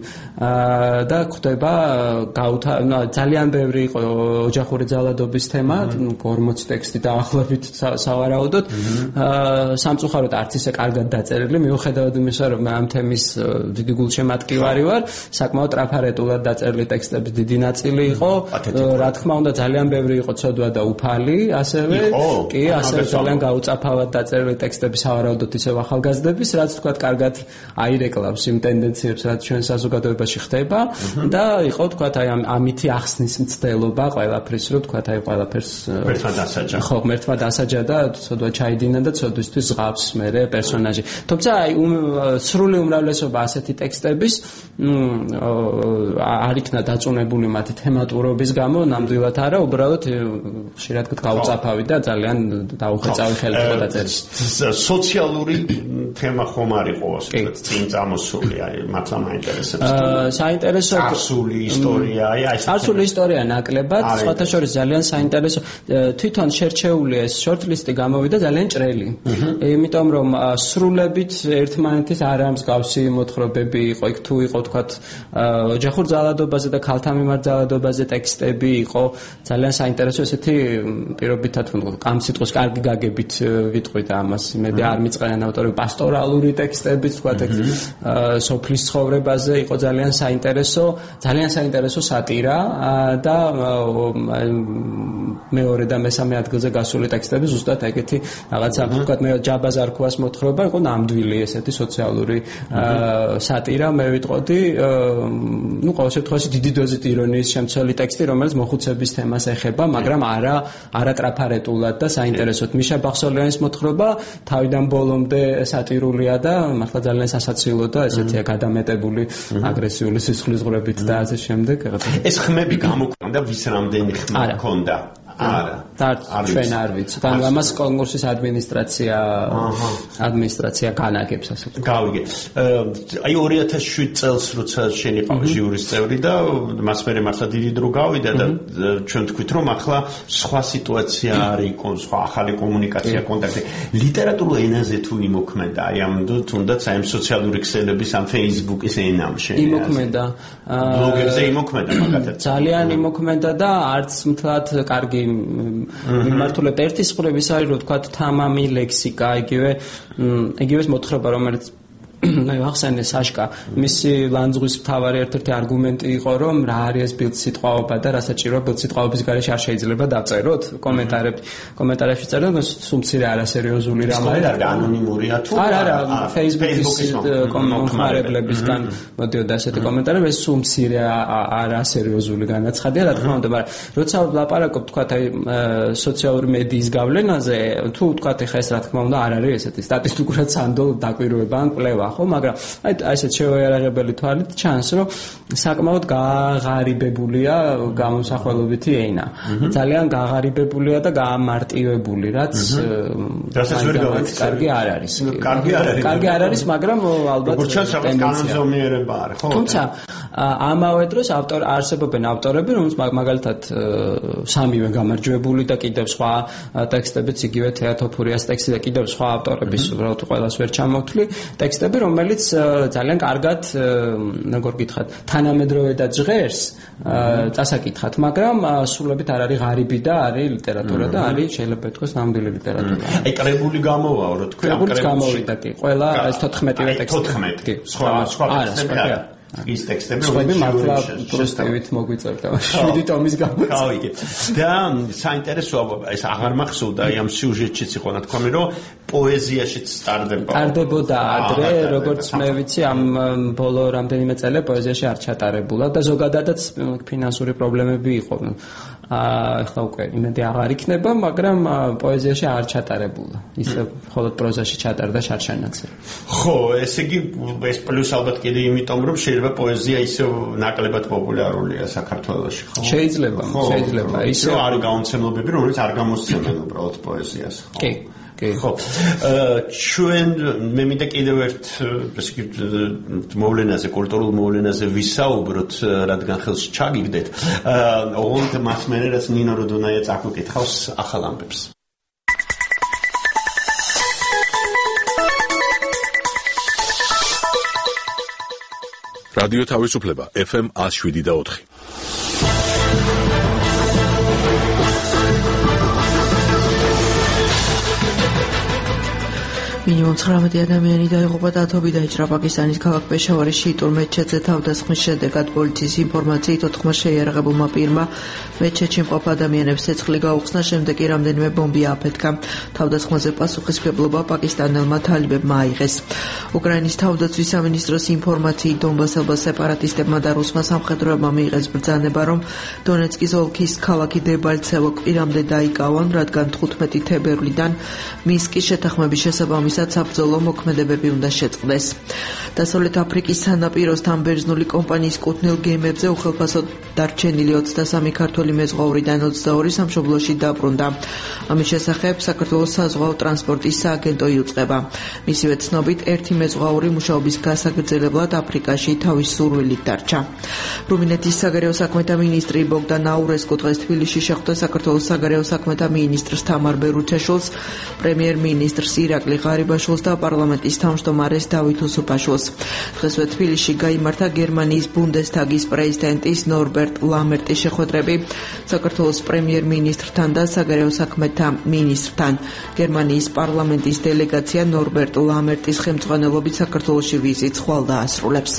და ხდება ძალიან ბევრი იყო ოჯახური ძალადობის თემა, ორმოცი ტექსტი დაახლოებით სავარაუდოდ, სამწუხაროდ არც ისე კარგად დაწერილი, მიუხედავად იმისა, რომ ამ თემის დიდი გულშემატკივარი ვარ, საკმაოდ ტრაფარეტულად დაწერილი ტექსტების დიდი ნაწილი იყო რა თქმა უნდა ძალიან ბევრი იყო ცოდვა და უფალი, ასევე კი, ასევე ძალიან გაუწაფავად დაწერილი ტექსტები სავარაუდოდ ისევ ახალგაზრდების, რაც თქვა კარგად აირეკლავს იმ ტენდენციებს, რაც ჩვენ საზოგადოებაში ხდება და იყო თქვა აი ამითი ახსნის მცდელობა ყველაფრის, რომ თქვა აი ყველაფერს მერთმა დასაჯა. ხო, მერთმა დასაჯა და ცოდვა ჩაიდინა და ცოდვისთვის ღავს მერე პერსონაჟი. თუმცა აი სრული უმრავლესობა ასეთი ტექსტების არ იქნა დაწუნებული მათი თემატურობის გამო, ნამდვილად არა, უბრალოდ ხშირად გაუწაფავი და ძალიან დაუხეწავი ხელით იყო დაწერილი. სოციალური თემა ხომ არ იყო ასე წინ წამოსული, აი მართლა მაინტერესებს. საინტერესო წარსული ისტორია, აი ეს წარსული ისტორია ნაკლებად, სხვათა შორის ძალიან საინტერესო. თვითონ შერჩეული ეს შორტლისტი გამოვიდა ძალიან ჭრელი. იმიტომ რომ სრულებით ერთმანეთის არამსგავსი მოთხრობები იყო, იქ თუ იყო თქვა ოჯახურ ძალადობაზე და ქალთა მიმართ ძალადობაზე ტექსტები იყო ძალიან საინტერესო ესეთი პირობითად ამ სიტყვის კარგი გაგებით ვიტყვი და ამას იმედი არ მიწყენან ავტორები პასტორალური ტექსტები თქვა სოფლის ცხოვრებაზე იყო ძალიან საინტერესო ძალიან საინტერესო სატირა და მეორე და მესამე ადგილზე გასული ტექსტები ზუსტად ეგეთი რაღაცა თქვა მე ჯაბაზარქუას მოთხრობა იყო ნამდვილი ესეთი სოციალური სატირა მე ვიტყოდი ну ყოველ შემთხვევაში დიდი დოზით ირონიის შემცველი ტექსტი რომელიც მოხუცების თემას ეხება მაგრამ არა არატრაფარეტულად და საინტერესოდ მიშა ბახსოლიანის მოთხრობა თავიდან ბოლომდე სატირულია და მართლა ძალიან სასაცილო და ესეთია გადამეტებული აგრესიული სისხლისღვრებით და ასე შემდეგ ეს ხმები გამოქვეყნდა ვის რამდენი ხმა ჰქონდა არა არ ჩვენ არ ვიცი და ამას კონკურსის ადმინისტრაცია ადმინისტრაცია განაგებს ასე გავიგე აი ორი ათას შვიდ წელს როცა შენ იყავ ჟიურის წევრი და მას მერე მართლა დიდი დრო გავიდა და ჩვენ თქვით რომ ახლა სხვა სიტუაცია არის სხვა ახალი კომუნიკაცია კონტაქტი ლიტერატურულ ენაზე თუ იმოქმედა აი ამ თუნდაც აი ამ სოციალური ქსელების ამ Facebook-ის ენამ შენ იმოქმედა ბლოგერზე იმოქმედა მაგათაც ძალიან იმოქმედა და არც მთლად კარგი მიმართულებით ერთი სიყრების არის რომ თქვა თამამი ლექსიკა იგივე იგივე მოთხრობა რომელიც აი ახსენე საშკა მისი ლანძღვის მთავარი ერთ-ერთი არგუმენტი იყო რომ რა არის ეს ბილდსიტყვაობა და რასაჭიროა ბილდსიტყვაობის გარეშე არ შეიძლება დავწეროთ კომენტარები კომენტარებში წეროთ სუმცირე არასერიოზული რამ არის არა ანონიმურია თუ არა არა Facebook-ის კომენტარებლებისგან მოდიოდა ესეთი კომენტარები ეს სუმცირე არასერიოზული განაცხადია რა თქმა უნდა მაგრამ როცა ვლაპარაკობ თქვა აი სოციალური მედიის გავლენაზე თუ თქვა ეხა ეს რა თქმა უნდა არ არის ესეთი სტატისტიკურად სანდო დაკვირვება ან კვლევა ხო მაგრამ აი ესეთ შეუიარაღებელი თვალით ჩანს რომ საკმაოდ გაღარიბებულია გამოსახველობითი ენა ძალიან გაღარიბებულია და გაამარტივებული რაც რასაც ვერ გავაკეთე კარგი არ არის კარგი არ არის კარგი არ არის მაგრამ ალბათ კანონზომიერება არის ხო თუმცა ამავე დროს ავტორ არსებობენ ავტორები რომელს მაგალითად სამივე გამარჯვებული და კიდევ სხვა ტექსტებიც იგივე თეატოფურიას ტექსტი და კიდევ სხვა ავტორების უბრალოდ ყველას ვერ ჩამოვთვლი ტექსტები რომელიც ძალიან კარგად როგორ გითხრათ თანამედროვე და ჟღერს წასაკითხად მაგრამ სულებით არ არის ღარიბი და არის ლიტერატურა და არის შეიძლება ითქვას ნამდვილი ლიტერატურა აი კრებული გამოვაო რა თქვი ამ კრებულში გამოვიდა კი ყველა ეს თოთხმეტივე ტექსტი თოთხმეტი კი სხვა სხვა ტექსტები ის ტექსტები რომელიც მართლა პროსტივით მოგვიწევდა შვიდი ტომის გამო გავიგე და საინტერესოა ეს აღარ მახსოვდა აი ამ სიუჟეტშიც იყო ნათქვამი რომ პოეზიაშიც სტარდება სტარდებოდა ადრე როგორც მე ვიცი ამ ბოლო რამდენიმე წელი პოეზიაში არ ჩატარებულა და ზოგადადაც ფინანსური პრობლემები იყო ახლა უკვე იმედი აღარ იქნება მაგრამ პოეზიაში არ ჩატარებულა ისე მხოლოდ პროზაში ჩატარდა შარშანაძე ხო ესე იგი ეს პლუს ალბათ კიდე იმიტომ რომ შეიძლება პოეზია ისე ნაკლებად პოპულარულია საქართველოში ხო შეიძლება შეიძლება ისე არის გაუნცემლობები რომელიც არ გამოსცემენ უბრალოდ პოეზიას ხო კი ხო ჩვენ მე მინდა კიდევ ერთ ესე იგი მოვლენაზე კულტურულ მოვლენაზე ვისაუბროთ რადგან ხელს ჩაგიგდეთ ოღონდ მას მერე რაც ნინო როდონაია წაგვიკითხავს ახალ ამბებს რადიო თავისუფლება ეფ ემ one oh seven და four მინიმუმ ცხრამეტი ადამიანი დაიღუპა და ათობით დაიჭრა პაკისტანის ქალაქ პეშავარის შიიტურ მეჩეთზე თავდასხმის შედეგად პოლიციის ინფორმაციით ოთხმა შეიარაღებულმა პირმა მეჩეთში მყოფ ადამიანებს ცეცხლი გაუხსნა, შემდეგ კი რამდენიმე ბომბი აფეთქა. თავდასხმაზე პასუხისმგებლობა პაკისტანელმა თალიბებმა აიღეს. უკრაინის თავდაცვის სამინისტროს ინფორმაციით დონბასელმა სეპარატისტებმა და რუსმა სამხედროებმა მიიღეს ბრძანება, რომ დონეცკის ოლქის ქალაქი დებალცევო კვირამდე დაიკავონ, რადგან თხუთმეტი თებერვლიდან მინსკის შეთანხმების შესაბამისად საბრძოლო მოქმედებები უნდა შეწყდეს. დასავლეთ აფრიკის სანაპიროსთან ბერძნული კომპანიის კუთვნილ გემებზე უხელფასოდ დარჩენილი ოცდასამი ქართველი მეზღვაურიდან ოცდაორი სამშობლოში დაბრუნდა. ამის შესახებ საქართველოს საზღვაო ტრანსპორტის სააგენტო იუწყება. მისივე ცნობით, ერთი მეზღვაური მუშაობის გასაგრძელებლად აფრიკაში თავის სურვილით დარჩა. რუმინეთის საგარეო საქმეთა მინისტრი ბოგდან აურესკუ დღეს თბილისში შეხვდა საქართველოს საგარეო საქმეთა მინისტრს თამარ ბერუცაშვილს, პრემიერ-მინისტრს ირაკლი ღარიბაშვილს და პარლამენტის თავმჯდომარეს დავით უსუპაშვილს. დღესვე თბილისში გაიმართა გერმანიის ბუნდესტაგის პრეზიდენტის ნორბერტ ლამერტის შეხვედრები საქართველოს პრემიერ-მინისტრთან და საგარეო საქმეთა მინისტრთან. გერმანიის პარლამენტის დელეგაცია ნორბერტ ლამერტის ხელმძღვანელობით საქართველოში ვიზიტს ხვალ დაასრულებს.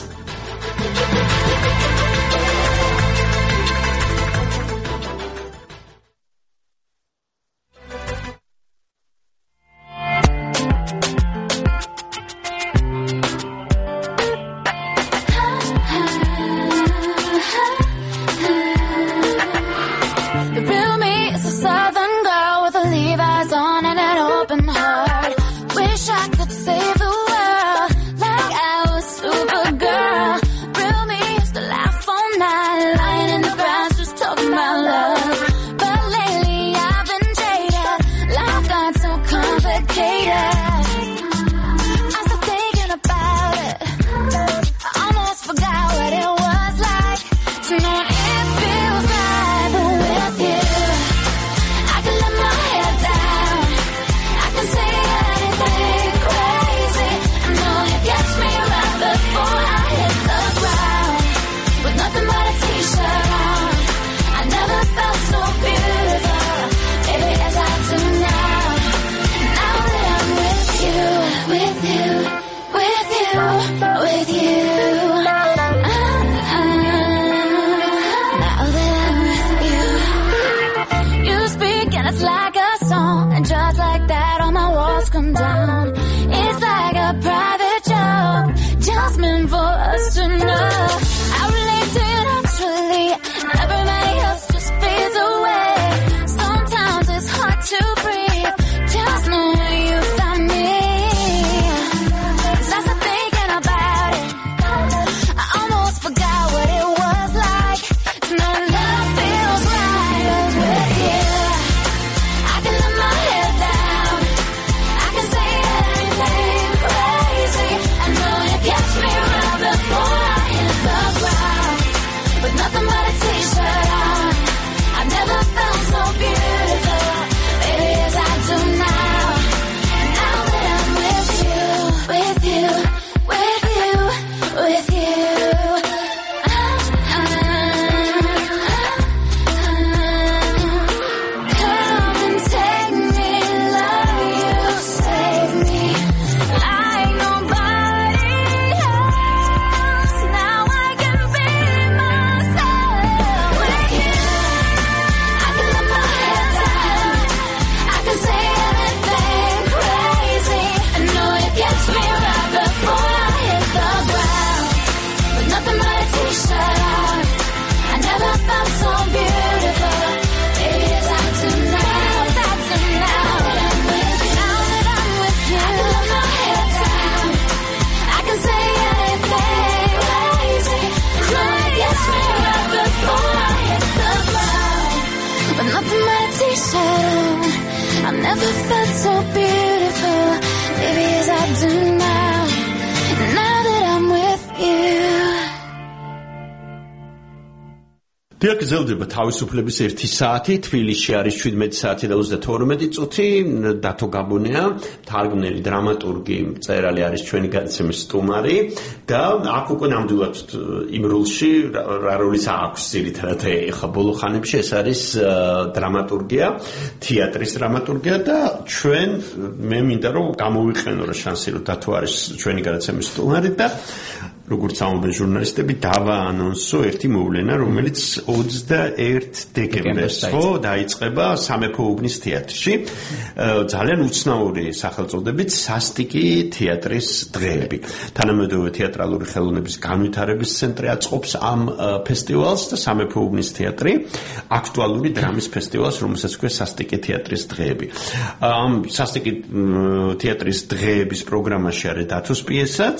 დიახ, გრძელდება თავისუფლების ერთი საათი, თბილისში არის შვიდმეტი საათი და ოცდათორმეტი წუთი. დათო გაბუნია, თარგმნელი, დრამატურგი, მწერალი არის ჩვენი გადაცემის სტუმარი და აქ უკვე ნამდვილად იმ როლში რა როლის აქვს ძირითადად ეხა ბოლო ხანებში ეს არის დრამატურგია, თეატრის დრამატურგია და ჩვენ მე მინდა რომ გამოვიყენო რა შანსი რომ დათო არის ჩვენი გადაცემის სტუმარი და როგორც ამბობენ ჟურნალისტები დავაანონსო ერთი მოვლენა რომელიც ოცდაერთი დეკემბერს ხო დაიწყება სამეფო უბნის თეატრში ძალიან უცნაური სახელწოდებით სასტიკი თეატრის დღეები თანამედროვე თეატრალური ხელოვნების განვითარების ცენტრი აწყობს ამ ფესტივალს და სამეფო უბნის თეატრი აქტუალური დრამის ფესტივალს რომელსაც ქვია სასტიკი თეატრის დღეები ამ სასტიკი თეატრის დღეების პროგრამაში არის დათოს პიესაც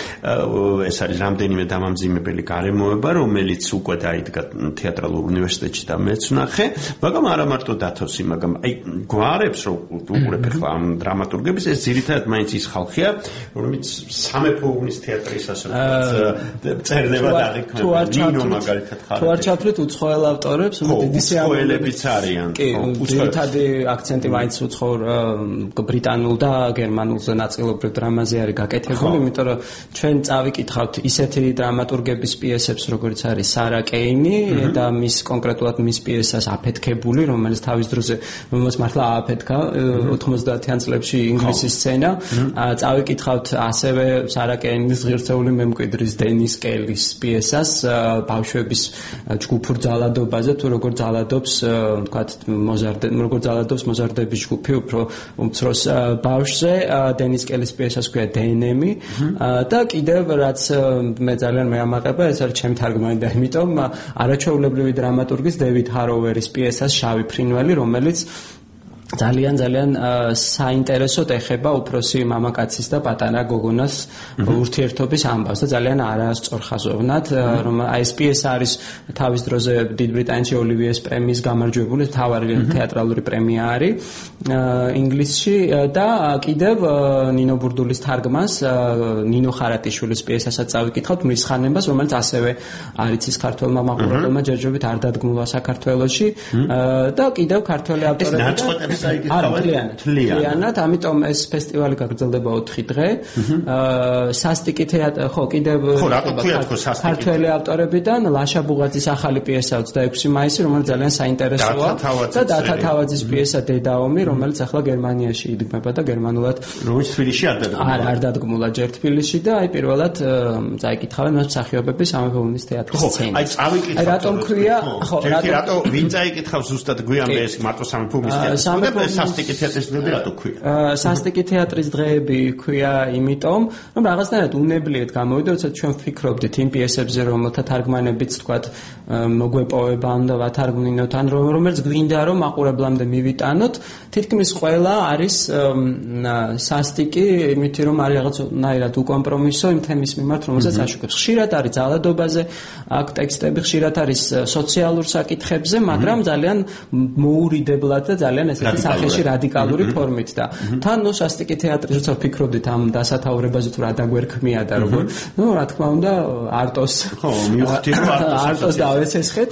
ეს არის რამდენიმე დამამძიმებელი გარემოება, რომელიც უკვე დაიდგა თეატრალურ უნივერსიტეტში და მეც ვნახე, მაგრამ არა მარტო დათოსი, მაგრამ აი გვარებს რომ უყურებ ახლა ამ დრამატურგების ეს ძირითადად მაინც ის ხალხია, რომელიც სამეფო უბნის თეატრის ასე წერდება დაღიქმება. ნინო მაგალითად ხარ. თუ არ ჩავთვლით უცხოელ ავტორებს, დიდი უცხოელებიც არიან. ძირითადი აქცენტი მაინც უცხოურ ბრიტანულ და გერმანულზე ნაწილობრივ დრამაზე არის გაკეთებული, იმიტომ რომ ჩვენ წავიკითხავთ ისეთი დრამატურგების პიესებს, როგორც არის სარა კეინი და მის კონკრეტულად მის პიესას აფეთქებული, რომელიც თავის დროზე რომელსაც მართლა ააფეთქა ოთხმოცდაათიან წლებში ინგლისის სცენა. წავიკითხავთ ასევე სარა კეინის ღირსეული მემკვიდრის დენის კელის პიესას ბავშვების ჯგუფურ ძალადობაზე, თუ როგორ ძალადობს, თქვათ მოზარდე, როგორ ძალადობს მოზარდების ჯგუფი უფრო უმცროს ბავშვზე. დენის კელის პიესას ქვია დენემი და კიდევ რაც მე ძალიან მეამაყება ეს არის ჩემი თარგმანი და იმიტომ არაჩვეულებრივი დრამატურგის დევიდ ჰაროვერის პიესას შავი ფრინველი რომელიც ძალიან ძალიან საინტერესოდ ეხება უფროსი მამაკაცის და პატარა გოგონას ურთიერთობის ამბავს და ძალიან არასწორხაზოვნად რომ აი ეს პიესა არის თავის დროზე დიდ ბრიტანეთში ოლივიეს პრემიის გამარჯვებული თავარი თეატრალური პრემია არის ინგლისში და კიდევ ნინო ბურდულის თარგმანს ნინო ხარატიშვილის პიესასაც წავიკითხავთ მრისხანებას რომელიც ასევე არის ის ქართველმა მაყურებელმა ჯერჯერობით არ დადგმულა საქართველოში და კიდევ ქართველი ავტორები არა, თლიანად, ამიტომ ეს ფესტივალი გაგრძელდება ოთხი დღე. სასტიკი თეატრი, ხო, კიდევ ქართველი ავტორებიდან ლაშა ბუღაძის ახალი პიესა ოცდაექვსი მაისი, რომელიც ძალიან საინტერესოა და დათა თავაძის პიესა დედაომი, რომელიც ახლა გერმანიაში იდგმება და გერმანულად რომელიც თბილისში არ დადგმულა. არა, არ დადგმულა ჯერ თბილისში და აი პირველად წაიკითხავენ მას მსახიობები სამეფო უბნის თეატრის სცენაზე. აი წავიკითხავთ. აი რატომ ქვია, ხო, რატო ვინ წაიკითხავს ზუსტად გვიამბე ეს მარტო სამეფო უბნის თეატრი სასტიკი თეატრის დღეები რატო ქვია? სასტიკი თეატრის დღეები ქვია იმიტომ, რომ რაღაცნაირად უნებლიეთ გამოვიდა, როცა ჩვენ ვფიქრობდით იმ პიესებზე, რომელთა თარგმანებიც თქვათ მოგვეპოვება და ვათარგმნინოთ, ან რომელიც გვინდა რომ მაყურებლამდე მივიტანოთ, თითქმის ყველა არის სასტიკი, იმით რომ არის რაღაცნაირად უკომპრომისო იმ თემის მიმართ, რომელსაც აშუქებს. ხშირად არის ძალადობაზე, აქ ტექსტები ხშირად არის სოციალურ საკითხებზე, მაგრამ ძალიან მოურიდებლად და ძალიან ესეთი სახეში რადიკალური ფორმით და თან ნუ სასტიკი თეატრის როცა ვფიქრობდით ამ დასათაურებაზე თუ რა დაგვერქმია და როგორ ნუ რა თქმა უნდა არტოს ხო მივხვდი რომ არტოს დავესესხეთ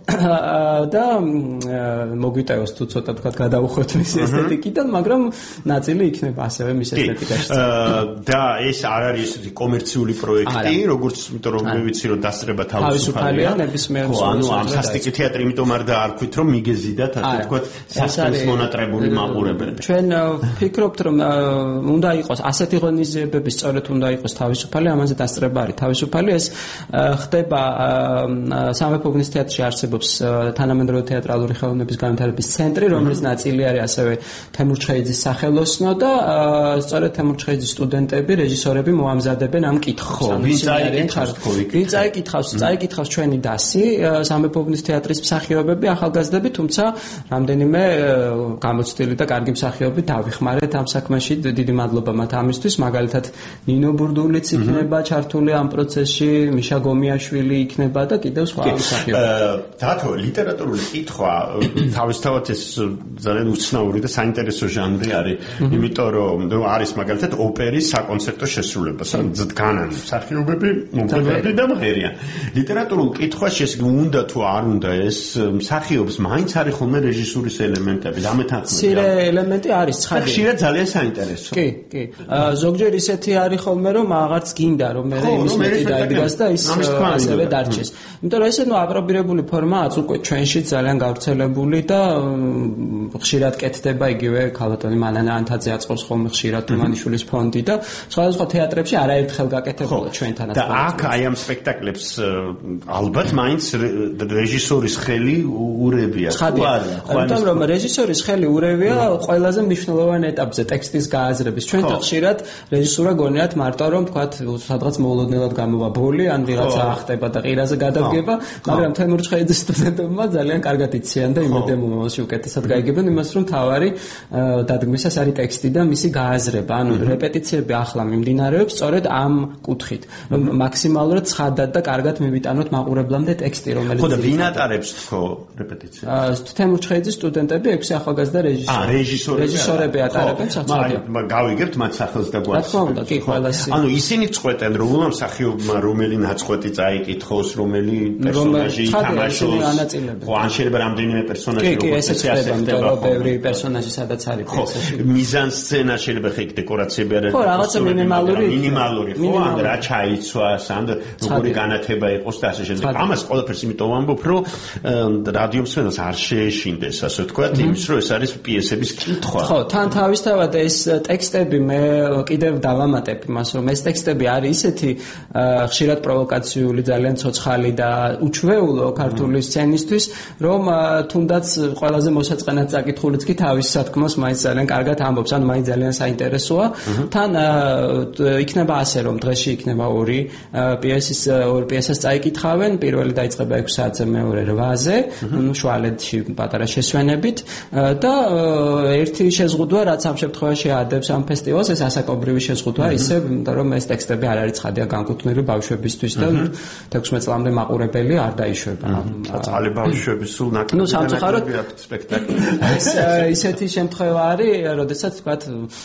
და მოგვიტევოს თუ ცოტა თქვა გადავუხვევთ მის ესთეტიკიდან მაგრამ ნაწილი იქნება ასევე მის ესთეტიკაში და ეს არ არის ესეთი კომერციული პროექტი როგორც იმიტომ რომ მე ვიცი რომ დასწრება თავისუფალია ნებისმიერ ანუ ამ სასტიკი თეატრი იმიტომ არ დაარქვით რომ მიგეზიდათ ასე თქვა სასპენს მონატრებული მაყურებელი. ჩვენ ვფიქრობთ რომ უნდა იყოს ასეთი ღონისძიებები სწორედ უნდა იყოს თავისუფალი, ამაზე დასწრება არის თავისუფალი. ეს ხდება სამეფო უბნის თეატრში არსებობს თანამედროვე თეატრალური ხელოვნების განვითარების ცენტრი, რომლის ნაწილი არის ასევე თემურ ჩხეიძის სახელოსნო და სწორედ თემურ ჩხეიძის სტუდენტები, რეჟისორები მოამზადებენ ამ კითხვას. ვინ წაიკითხავს ვინ წაიკითხავს, წაიკითხავს ჩვენი დასი, სამეფო უბნის თეატრის მსახიობები, ახალგაზრდები, თუმცა რამდენიმე გამოცდილი და კარგი მსახიობი დავიხმარეთ ამ საქმეში. დიდი მადლობა მათ ამისთვის. მაგალითად ნინო ბურდულიც იქნება ჩართული ამ პროცესში, მიშა გომიაშვილი იქნება და კიდევ სხვა მსახიობები. დათო, ლიტერატურული კითხვა თავისთავად ეს ძალიან უცნაური და საინტერესო ჟანრი არის, იმიტომ რომ არის მაგალითად ოპერის საკონცერტო შესრულება, დგანან მსახიობები, მომღერლები და მღერიან. ლიტერატურულ კითხვაში ეს უნდა თუ არ უნდა ეს მსახიობს მაინც არის ხოლმე რეჟისურის ელემენტები, დამეთანხმება. მცირე ელემენტი არის, ცხადია. ხშირად ძალიან საინტერესო. კი, კი. ზოგჯერ ისეთი არის ხოლმე რომ აღარც გინდა რომ მე იმის მეტი დაიდგას და ის ასევე დარჩეს. იმიტომ რომ ესე ნუ აპრობირებული ფორმაა უკვე ჩვენში ძალიან გავრცელებული და ხშირად კეთდება იგივე ქალბატონი მანანა ანთაძე აწყობს ხოლმე ხშირად თუმანიშვილის ფონდი და სხვადასხვა თეატრებში არაერთხელ გაკეთებულა ჩვენთანაც. და აქ აი ამ სპექტაკლებს ალბათ მაინც რეჟისორის ხელი ურევია. ხადია. იმიტომ რომ რეჟისორის ხელი ურევია ყველაზე მნიშვნელოვან ეტაპზე ტექსტის გააზრების. ჩვენ ხშირად რეჟისურა გონიათ მარტო რომ თქვათ სადღაც მოულოდნელად გამოვა ბოლი ან ვიღაცა ახტება და ყირაზე გადავგება, მაგრამ თემურ ჩხეიძის სტუდენტებმა ძალიან კარგად იციან და იმედია მომავალში უკეთესად გაიგებენ იმას რომ თავარი დადგმისას არის ტექსტი და მისი გააზრება. ანუ რეპეტიციები ახლა მიმდინარეობს სწორედ ამ კუთხით, რომ მაქსიმალურად ცხადად და კარგად მივიტანოთ მაყურებლამდე ტექსტი, რომელიც ხო და ვინ ატარებს თქო რეპეტიციას? აა თემურ ჩხეიძის სტუდენტები, ექვსი ახალგაზრდა რეჟისორი. აა რეჟისორები. რეჟისორები ატარებენ საქმეს. მაგრამ გავიგებთ მათ სახელს და გვაქვს. რა თქმა უნდა, კი, ყველას. ანუ ისინი წყვეტენ რომ მსახიობმა რომელი ნაწყვეტი წაიკითხოს, რომელი პერსონაჟი ითამაშოს. ხო, ან შეიძლება რამდენიმე პერსონაჟი როგორც წესი ხდება, ბევრი პერსონაჟი სადაც არის პიესაში. მიზან სცენა შეიძლება ხე დეკორაციები არის. ხო, რაღაცა მინიმალური, მინიმალური, ხო, ან რა ჩაიცვას, ან როგორი განათება იყოს და ასე შემდეგ. ამას ყველაფერს იმიტომ ვამბობ, რომ რადიო მსმენელს არ შეეშინდეს, ასე ვთქვათ, იმის რომ ეს არის პიესების კითხვა. ხო, თან თავისთავად ეს ტექსტები მე კიდევ დავამატებ იმას, რომ ეს ტექსტები არის ისეთი ხშირად პროვოკაციული, ძალიან ცოცხალი და უჩვეულო ქართული სცენისთვის, რომ თუნდაც ყველაზე მოსაწყენად წაკითხულიც კი თავის სათქმოს მაინც ძალიან კარგად ამბობს, ანუ მაინც ძალიან საინტერესოა. თან იქნება ასე, რომ დღეში იქნება ორი პიესის ორი პიესას წაიკითხავენ, პირველი დაიწყება ექვსი საათზე, მეორე რვაზე, შუალედში პატარა შესვენებით და ერთი შეზღუდვა, რაც ამ შემთხვევაში ადებს ამ ფესტივალს, ეს ასაკობრივი შეზღუდვა, ისევ, იმიტომ რომ ეს ტექსტები არ არის ცხადია განკუთვნილი ბავშვებისთვის და თექვსმეტ წლამდე მაყურებელი არ დაიშვება. წყალი ბავშვები სულ ნაკლებად. ნუ სამწუხაროდ სპექტაკლი. ეს ისეთი შემთხვევა არის, როდესაც თქვათ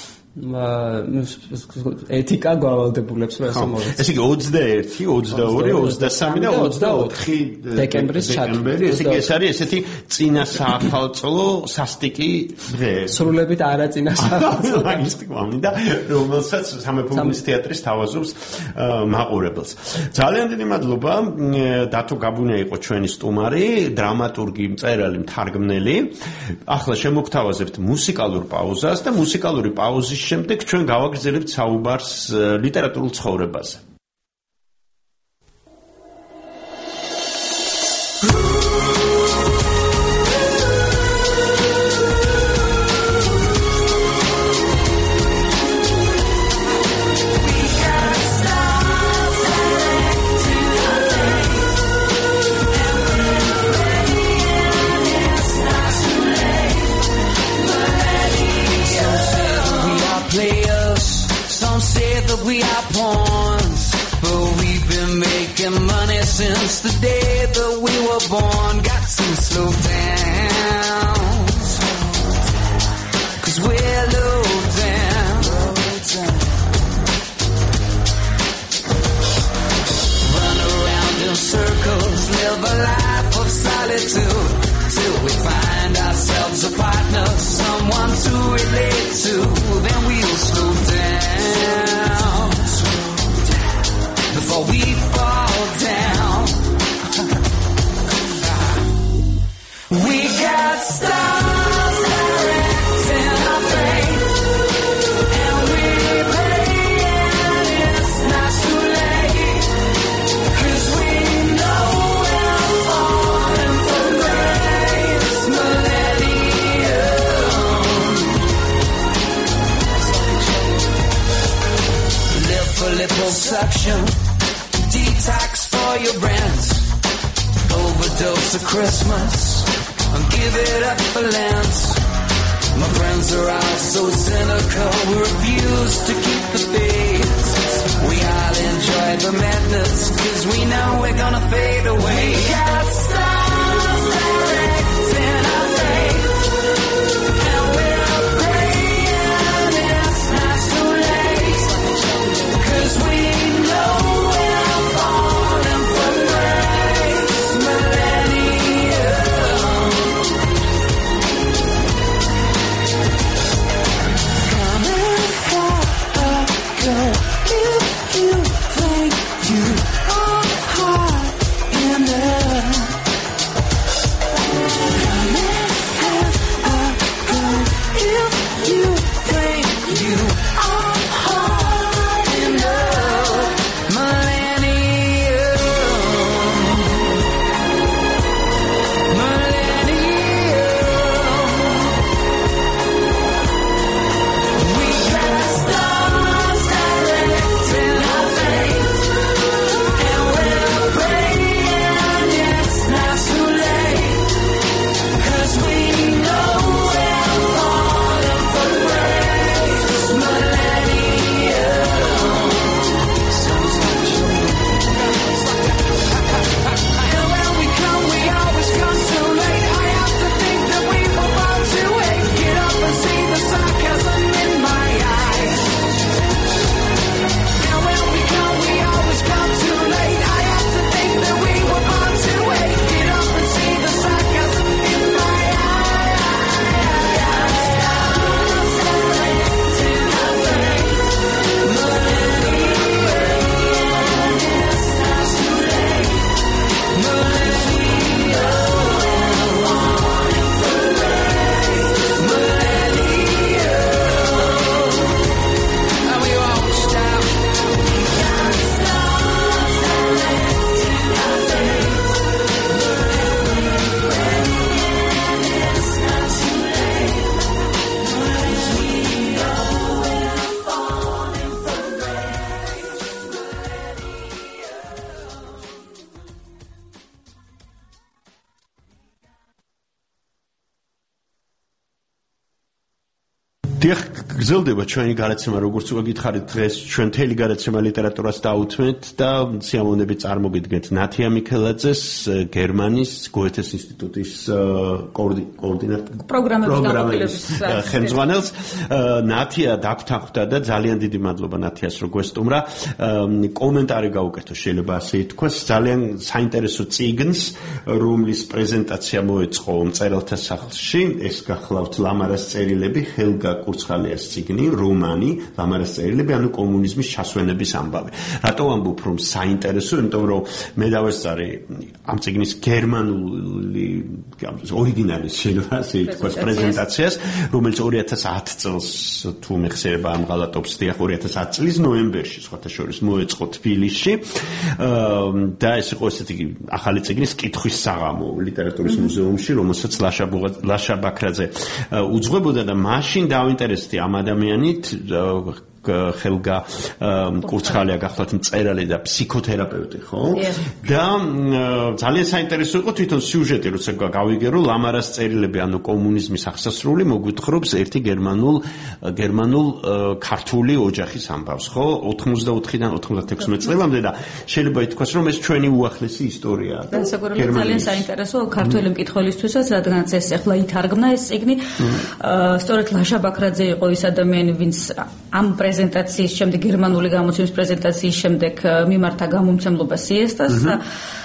ეთიკა გავალდებულებს რომ ესე მოვეცი. ესე იგი ოცდაერთი, ოცდაორი, ოცდასამი და ოცდაოთხი დეკემბრის ჩათვლილი. ესე იგი ეს არის ესეთი წინა საახალწლო სასტიკი დღე. სრულებით არა წინა საახალწლო. მაგის თქმამი და რომელსაც სამეფო თეატრის თავაზობს მაყურებელს. ძალიან დიდი მადლობა. დათო გაბუნია იყო ჩვენი სტუმარი, დრამატურგი, მწერალი, მთარგმნელი. ახლა შემოგთავაზებთ მუსიკალურ პაუზას და მუსიკალური პაუზის შემდეგ ჩვენ გავაგრძელებთ საუბარს ლიტერატურულ ცხოვრებაზე. We are pawns, but we've been making money since the day that we were born. Got to slow down, cause we're low down. Run around in circles, live a life of solitude, till we find ourselves a partner, someone to relate to. Then we'll slow down before we fall down. We got stars directing our fate, and we're playing it's not too late, cause we know we're falling from grace. Millennium, live for liposuction, detox for your brands, overdose of Christmas, and give it up for Lent. My friends are all so cynical, we refuse to keep the faith. We all enjoy the madness, cause we know we're gonna fade away. We got stars directing our fate, and we're praying it's not too late, cause we know we're falling from grace. Millennium, coming for a girl. If you think you are hot enough, coming for a girl. If you think you are hot enough, millennium, millennium. We got stars directing our fate, and we're praying it's not too late, cause we know we're falling for grace. Millennium, sounds like and when we come, we always come too late. I have to think that we were born to hate. Get up and see the sarcasm in my eyes. And when we come, we always come too late. I have to think that we were born to hate. Get up and see the sarcasm in my and we won't stop. დიახ, გრძელდება ჩვენი გადაცემა, როგორც უკვე გითხარით, დღეს ჩვენ მთელი გადაცემა ლიტერატურას დავუთმეთ და სიამოვნებით წარმოგიდგენთ ნათია მიქელაძეს, გერმანიის გოეთეს ინსტიტუტის კოორდინატორ პროგრამების ხელმძღვანელს. ნათია დაგვთანხმდა და ძალიან დიდი მადლობა ნათიას, რომ გვესტუმრა. კომენტარი გაუკეთო, შეიძლება ასე ითქვას, ძალიან საინტერესო წიგნს, რომლის პრეზენტაცია მოეწყო მწერალთა სახლში. ეს გახლავთ ლამარას წერილები, ხელგა კურცხალიას წიგნი, რომანი, ლამარას წერილები, ანუ კომუნიზმის ჩასვენების ამბავი. რატო ვამბობ, რომ საინტერესო, იმიტომ რომ მე დავესწარი ამ წიგნის გერმანული ორიგინალი შეიძლება ასე ითქვას პრეზენტაციას, რომელიც ორი ათას ათი წელს თუ მეხსიერება ამ ღალატობს, დიახ, ორი ათას ათი წლის ნოემბერში სხვათა შორის მოეწყო თბილისში. და ეს იყო ესეთი ახალი წიგნის კითხვის საღამო ლიტერატურის მუზეუმში, რომელსაც ლაშა ბაქრაძე უძღვებოდა და მაშინ დავინტერესდი ამ ადამიანით, ხელგა კურცხალია გახლავთ მწერალი და ფსიქოთერაპევტი, ხო? და ძალიან საინტერესო იყო თვითონ სიუჟეტი, როცა გავიგე, რომ ლამარას წერილები, ანუ კომუნიზმის აღსასრული მოგვითხრობს ერთი გერმანულ გერმანულ ქართული ოჯახის ამბავს, ხო? ოთხმოცდაოთხიდან ოთხმოცდათექვსმეტ წლამდე და შეიძლება ითქვას, რომ ეს ჩვენი უახლესი ისტორიაა. ძალიან საინტერესო ქართველი მკითხველისთვისაც, რადგანაც ეს ახლა ითარგმნა ეს წიგნი. სწორედ ლაშა ბაქრაძე იყო ის ადამიანი, ვინც ამ პრეზენტაციის შემდეგ, გერმანული გამოცემის პრეზენტაციის შემდეგ მიმართა გამომცემლობა სიესტას და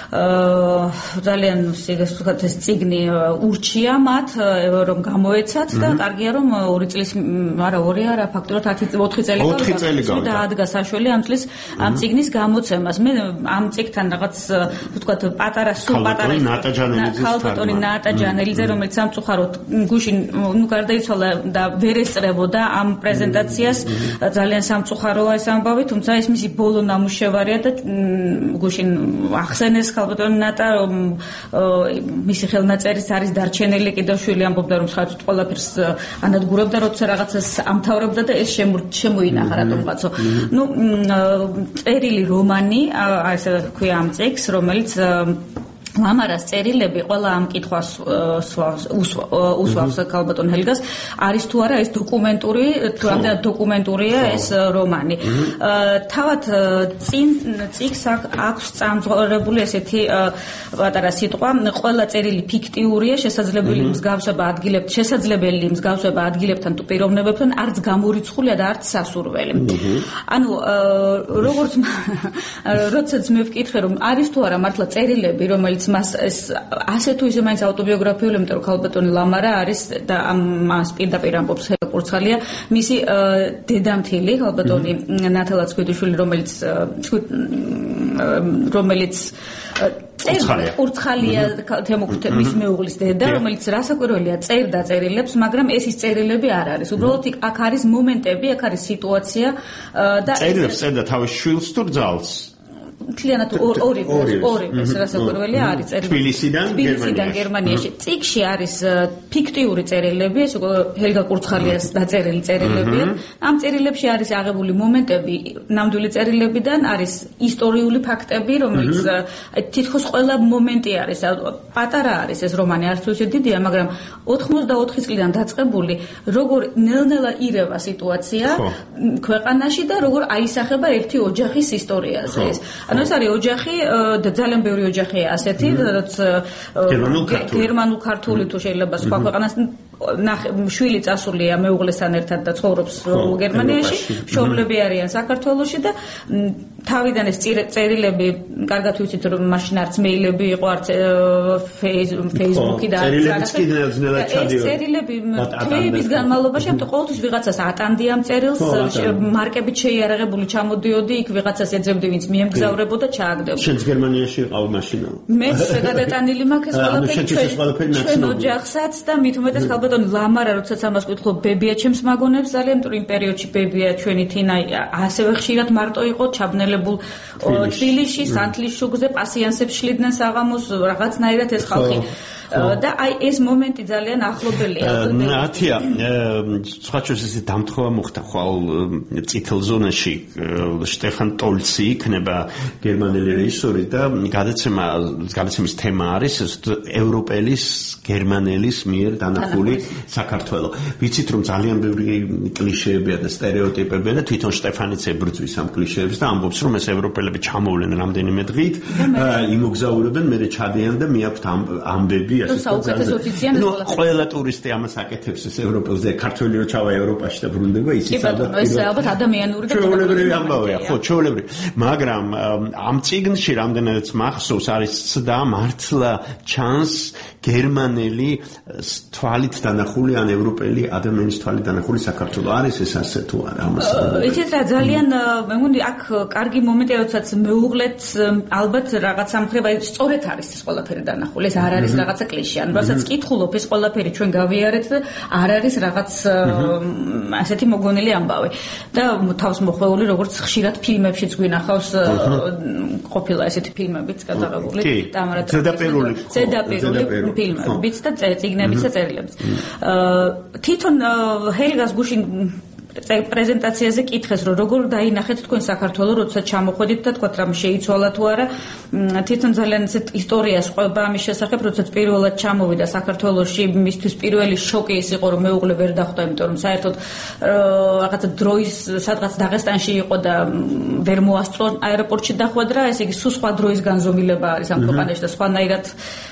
ძალიან ეს ვთქვათ ეს წიგნი ურჩია მათ, რომ გამოეცათ და კარგია რომ ორი წლის არა ორი არა ფაქტურად ოთხი წელი გავიდა და ადგა საშველი ამ წლის ამ წიგნის გამოცემას. მე ამ წიგნთან რაღაც ვთქვათ პატარა სულ პატარა ქალბატონი ნატა ჯანელიძე, რომელიც სამწუხაროდ გუშინ ნუ გარდაიცვალა და ვერ ესწრებოდა ამ პრეზენტაციას. ძალიან სამწუხაროა ეს ამბავი, თუმცა ეს მისი ბოლო ნამუშევარია და გუშინ ახსენეს ქალბატონი ნატა, რომ მისი ხელნაწერის არის დარჩენილი, კიდევ შვილი ამბობდა, რომ ხარჯით ყველაფერს ანადგურებდა, როცა რაღაცას ამთავრებდა და ეს შემოინახა რატომღაცო. ნუ წერილი რომანი, ასე ქვია ამ წიგნს, რომელიც ლამარას წერილები ყველა ამ კითხვას უსვავს ქალბატონ ჰელგას არის თუ არა ეს დოკუმენტური თუ რამდენად დოკუმენტურია ეს რომანი თავად წინ წიგს აქვს წამწვრთნებული ესეთი პატარა სიტყვა ყველა წერილი ფიქტიურია შესაძლებელი მსგავსება ადგილებთან შესაძლებელი მსგავსება ადგილებთან თუ პიროვნებებთან არც გამორიცხულია და არც სასურველი ანუ როგორც როდესაც მე ვკითხე რომ არის თუ არა მართლა წერილები რომელიც მას ეს ასე თუ ისე მაინც ავტობიოგრაფიული იმიტომ რომ ქალბატონი ლამარა არის და ამას პირდაპირ ამბობს კურცხალია მისი დედამთილი ქალბატონი ნათალა ცხვიდიშვილი რომელიც რომელიც კურცხალია თემოქრიტე მის მეუღლის დედა რომელიც რასაკვირველია წერდა წერილებს მაგრამ ეს ის წერილები არ არის უბრალოდ აქ არის მომენტები აქ არის სიტუაცია და წერილებს წერდა თავის შვილს თუ ძალს მთლიანად ორი ორი ეს რასაკვირველია არის წერილი თბილისიდან გერმანიაში წიგში არის ფიქტიური წერილები ეს ჰელგა კურცხალიას დაწერილი წერილებია ამ წერილებში არის აღებული მომენტები ნამდვილი წერილებიდან არის ისტორიული ფაქტები რომელიც თითქოს ყველა მომენტი არის პატარა არის ეს რომანი არც ისე დიდია მაგრამ ოთხმოცდაოთხი წლიდან დაწყებული როგორ ნელ-ნელა ირევა სიტუაცია ქვეყანაში და როგორ აისახება ერთი ოჯახის ისტორიაზე ეს ანუ ეს არის ოჯახი და ძალიან ბევრი ოჯახია ასეთი რაც გერმანულ ქართული თუ შეიძლება სხვა ქვეყანას შვილი წასულია მეუღლესთან ერთად და ცხოვრობს გერმანიაში მშობლები არიან საქართველოში და თავიდან ეს წერილები კარგად ვიცით რომ მაშინ არც მეილები იყო არც ფეისბუქი და წერილები კიდევ ჩადიოდა წერილები თვეების განმავლობაში ამ ყოველთვის ვიღაცას ატანდი ამ წერილს მარკებით შეიარაღებული ჩამოდიოდი იქ ვიღაცას ეძებდი ვინც მიემგზავრებოდა ჩააგდებოდა შენც გერმანიაში ყავ მაშინა მე გადატანილი მაქვს ეს ყველაფერი ჩვენ ოჯახსაც და მით უმეტეს ქალბატონი ლამარა როდესაც ამას ვკითხულობ ბებია ჩემს მაგონებს ძალიან იმიტომ იმ პერიოდში ბებია ჩვენი თინა ასევე ხშირად მარტო იყო ჩაბნელებულ თბილისში სანთლის შუქზე პასიანსებს შლიდნენ საღამოს რაღაცნაირად ეს ხალხი და აი ეს მომენტი ძალიან ახლობელია ნათია სხვა ჩვენს ეს დამთხოვა მოხდა ხვალ წითელ ზონაში შტეფან ტოლცი იქნება გერმანელი რეჟისორი და გადაცემა გადაცემის თემა არის ევროპელის გერმანელის მიერ დანახული საქართველო ვიცით რომ ძალიან ბევრი კლიშეებია და სტერეოტიპებია და თვითონ შტეფანიც ებრძვის ამ კლიშეებს და ამბობს რომ ეს ევროპელები ჩამოვლენ რამდენიმე დღით იმოგზაურებენ მერე ჩადიან და მიაქვთ ამბები ნუ ყველა ტურისტი ამას აკეთებს ეს ევროპელს და ქართველი რო ჩავა ევროპაში და ბრუნდება ისიც ალბათ ადამიანური და ჩვეულებრივი ამბავია ხო ჩვეულებრივი მაგრამ ამ წიგნში რამდენადაც მახსოვს არის ცდა მართლა ჩანს გერმანელი თვალით დანახული ან ევროპელი ადამიანის თვალით დანახული საქართველო არის ეს ასე თუ არა ამას იცით რა ძალიან მე მგონი აქ კარგი მომენტია როდესაც მეუღლეთ ალბათ რაღაცა მხრივ სწორედ არის ეს ყველაფერი დანახული ეს არ არის რაღაცა კლიშე ან რასაც კითხულობ ეს ყველაფერი ჩვენ გავიარეთ და არ არის რაღაც ასეთი მოგონილი ამბავი და თავს მოხვეული როგორც ხშირად ფილმებშიც გვინახავს ყოფილა ესეთი ფილმებიც გადაღებული და ზედაპირული ზედაპირული ფილმებიც და წიგნებიც და წერილებიც თვითონ ჰელგას გუშინ პრეზენტაციაზე კითხეს რომ როგორ დაინახეთ თქვენ საქართველოს როდესაც ჩამოხვედით და თქვათ რამ შეიცვალა თუ არა თვითონ ძალიან ისეთ ისტორიას ყვება ამის შესახებ როდესაც პირველად ჩამოვიდა საქართველოში მისთვის პირველი შოკი ის იყო რომ მეუღლე ვერ დახვდა იმიტომ რომ საერთოდ რაღაცა დროის სადღაც დაღესტანში იყო და ვერ მოასწრო აეროპორტში დახვედრა ესე იგი სულ სხვა დროის განზომილება არის ამ ქვეყანაში და სხვანაირად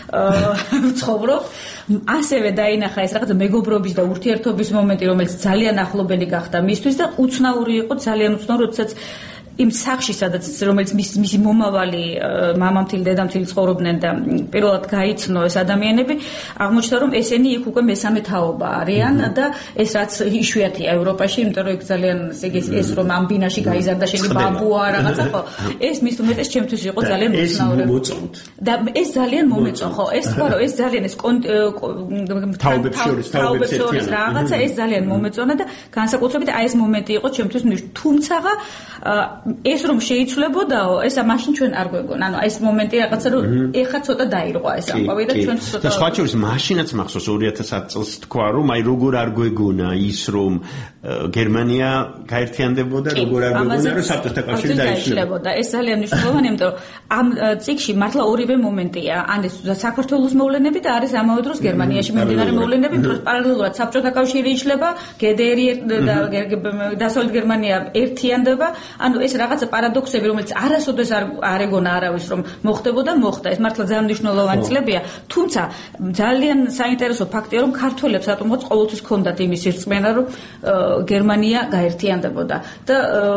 ცხოვრობ ასევე დაინახა ეს რაღაცა მეგობრობის და ურთიერთობის მომენტი რომელიც ძალიან ახლობელი გახდა მისთვის და უცნაური იყო ძალიან უცნაური როდესაც იმ სახში სადაც რომელიც მისი მომავალი მამამთილი დედამთილი ცხოვრობდნენ და პირველად გაიცნო ეს ადამიანები აღმოჩნდა რომ ესენი იქ უკვე მესამე თაობა არიან და ეს რაც იშვიათია ევროპაში იმიტომ რომ იქ ძალიან ეს რომ ამ ბინაში გაიზარდა შენი ბაბუა რაღაცა ხო ეს მის უმეტეს ჩემთვის იყო ძალიან უცნაური და ეს ძალიან მომეწო ხო ეს ხო რომ ეს ძალიან ეს თაობებს შორის თაობებს ერთიანი რაღაცა ეს ძალიან მომეწონა და განსაკუთრებით აი ეს მომენტი იყო ჩემთვის თუმცა ეს რომ შეიცვლებოდაო, ესა მაშინ ჩვენ არ გვეგონა. ანუ ეს მომენტი რაღაცა რომ ეხა ცოტა დაირღვა ეს ამბავი და ჩვენ ცოტა და სხვა შორის მაშინაც მახსოვს ორი ათას ათი წელს თქვა რომ აი როგორ არ გვეგონა ის რომ გერმანია გაერთიანდებოდა, როგორ არ გეგონა, რომ საბჭოთა კავშირი დაიშლებოდა. ეს ძალიან მნიშვნელოვანია, იმიტომ რომ ამ წიგში მართლა ორივე მომენტია. ან ეს საქართველოს მოვლენები და არის ამავე დროს გერმანიაში მიმდინარე მოვლენები, იმიტომ რომ პარალელურად საბჭოთა კავშირი იშლება, გე დე ერი და დასავლეთ გერმანია ერთიანდება. ანუ ეს რაღაცა პარადოქსები, რომელიც არასოდეს არ არ ეგონა არავის რომ მოხდებოდა, მოხდა. ეს მართლა ძალიან მნიშვნელოვანი წლებია. თუმცა ძალიან საინტერესო ფაქტია, რომ ქართველებს რატომღაც ყოველთვის ჰქონდათ იმის სირწმენა, რომ გერმანია გაერთიანდებოდა და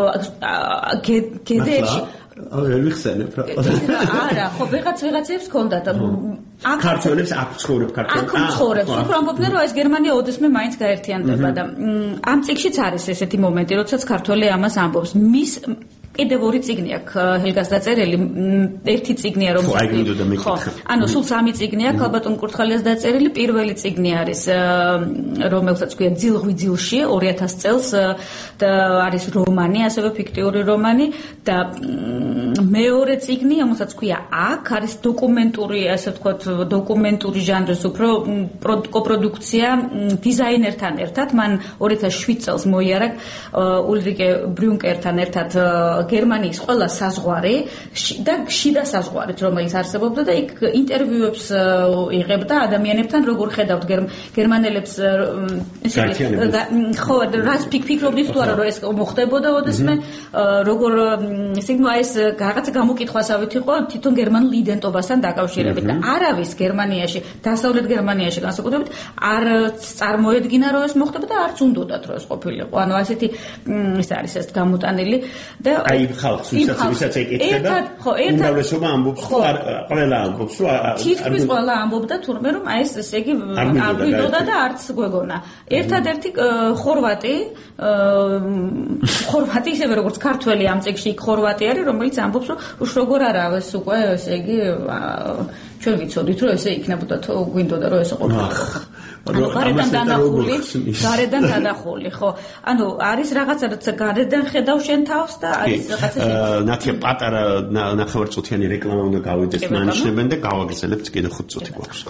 გედერში არ ვიხსენებ რა. არა, ხო, ვიღაც ვიღაცებს ჰქონდათ. ქართველებს აქ ცხოვრებ ქართველებს. აქ ცხოვრებს. უფრო ამბობდნენ, რომ ეს გერმანია ოდესმე მაინც გაერთიანდება და ამ წიგშიც არის ესეთი მომენტი, როდესაც ქართველი ამას ამბობს. მის კიდევ ორი წიგნი აქვს ჰელგას დაწერილი, ერთი წიგნია რომ ხო, ანუ სულ სამი წიგნი აქვს ალბათ კურთხალიას დაწერილი, პირველი წიგნი არის რომელსაც ქვია ძილღვიძილში ორი ათას წელს და არის რომანი, ასევე ფიქტიური რომანი და მეორე წიგნი, რომელსაც ქვია აქ არის დოკუმენტური, ასე ვთქვათ, დოკუმენტური ჟანრის უფრო კოპროდუქცია დიზაინერთან ერთად, მან ორი ათას შვიდ წელს მოიარა ულრიკე ბრიუნკერთან ერთად გერმანიის ყველა საზღვარი და შიდა საზღვარით, რომელიც არსებობდა და იქ ინტერვიუებს იღებდა ადამიანებთან, როგორ ხედავთ გერმანელებს ესე ხო, რაც ფიქრობდით თუ არა, რომ ეს მოხდებოდა ოდესმე, როგორ ესე იგი ეს რაღაცა გამოკითხვასავით იყო თვითონ გერმანულ იდენტობასთან დაკავშირებით და არავის გერმანიაში, დასავლეთ გერმანიაში განსაკუთრებით არ წარმოედგინა, რომ ეს მოხდება და არც უნდათ, რომ ეს ყოფილიყო. ანუ ასეთი ის არის ეს გამოტანილი და აი ხალხს ვისაც ეკითხება, უმრავლესობა ამბობს, რომ ყველა ამბობს, რომ თითქმის ყველა ამბობდა თურმე, რომ აი ეს ესე იგი არ გვიდოდა და არც გვეგონა. ერთადერთი ხორვატი, ხორვატი ისევე როგორც ქართველი ამ წიგში ხორვატი არის, რომელიც ამბობს, რომ უშ როგორ არა ეს უკვე ესე იგი ჩვენ ვიცოდით, რომ ესე იქნებოდა თუ გვინდოდა რომ ესე ყოფილიყო. ანუ გარედან დანახული, გარედან დანახული, ხო. ანუ არის რაღაცა, როცა გარედან ხედავ შენ თავს და არის რაღაცა შენ. ნათია პატარა ნახევარწუთიანი რეკლამა უნდა გავიდეს მანიშნებენ და გავაგრძელებთ კიდე ხუთ წუთი გვაქვს.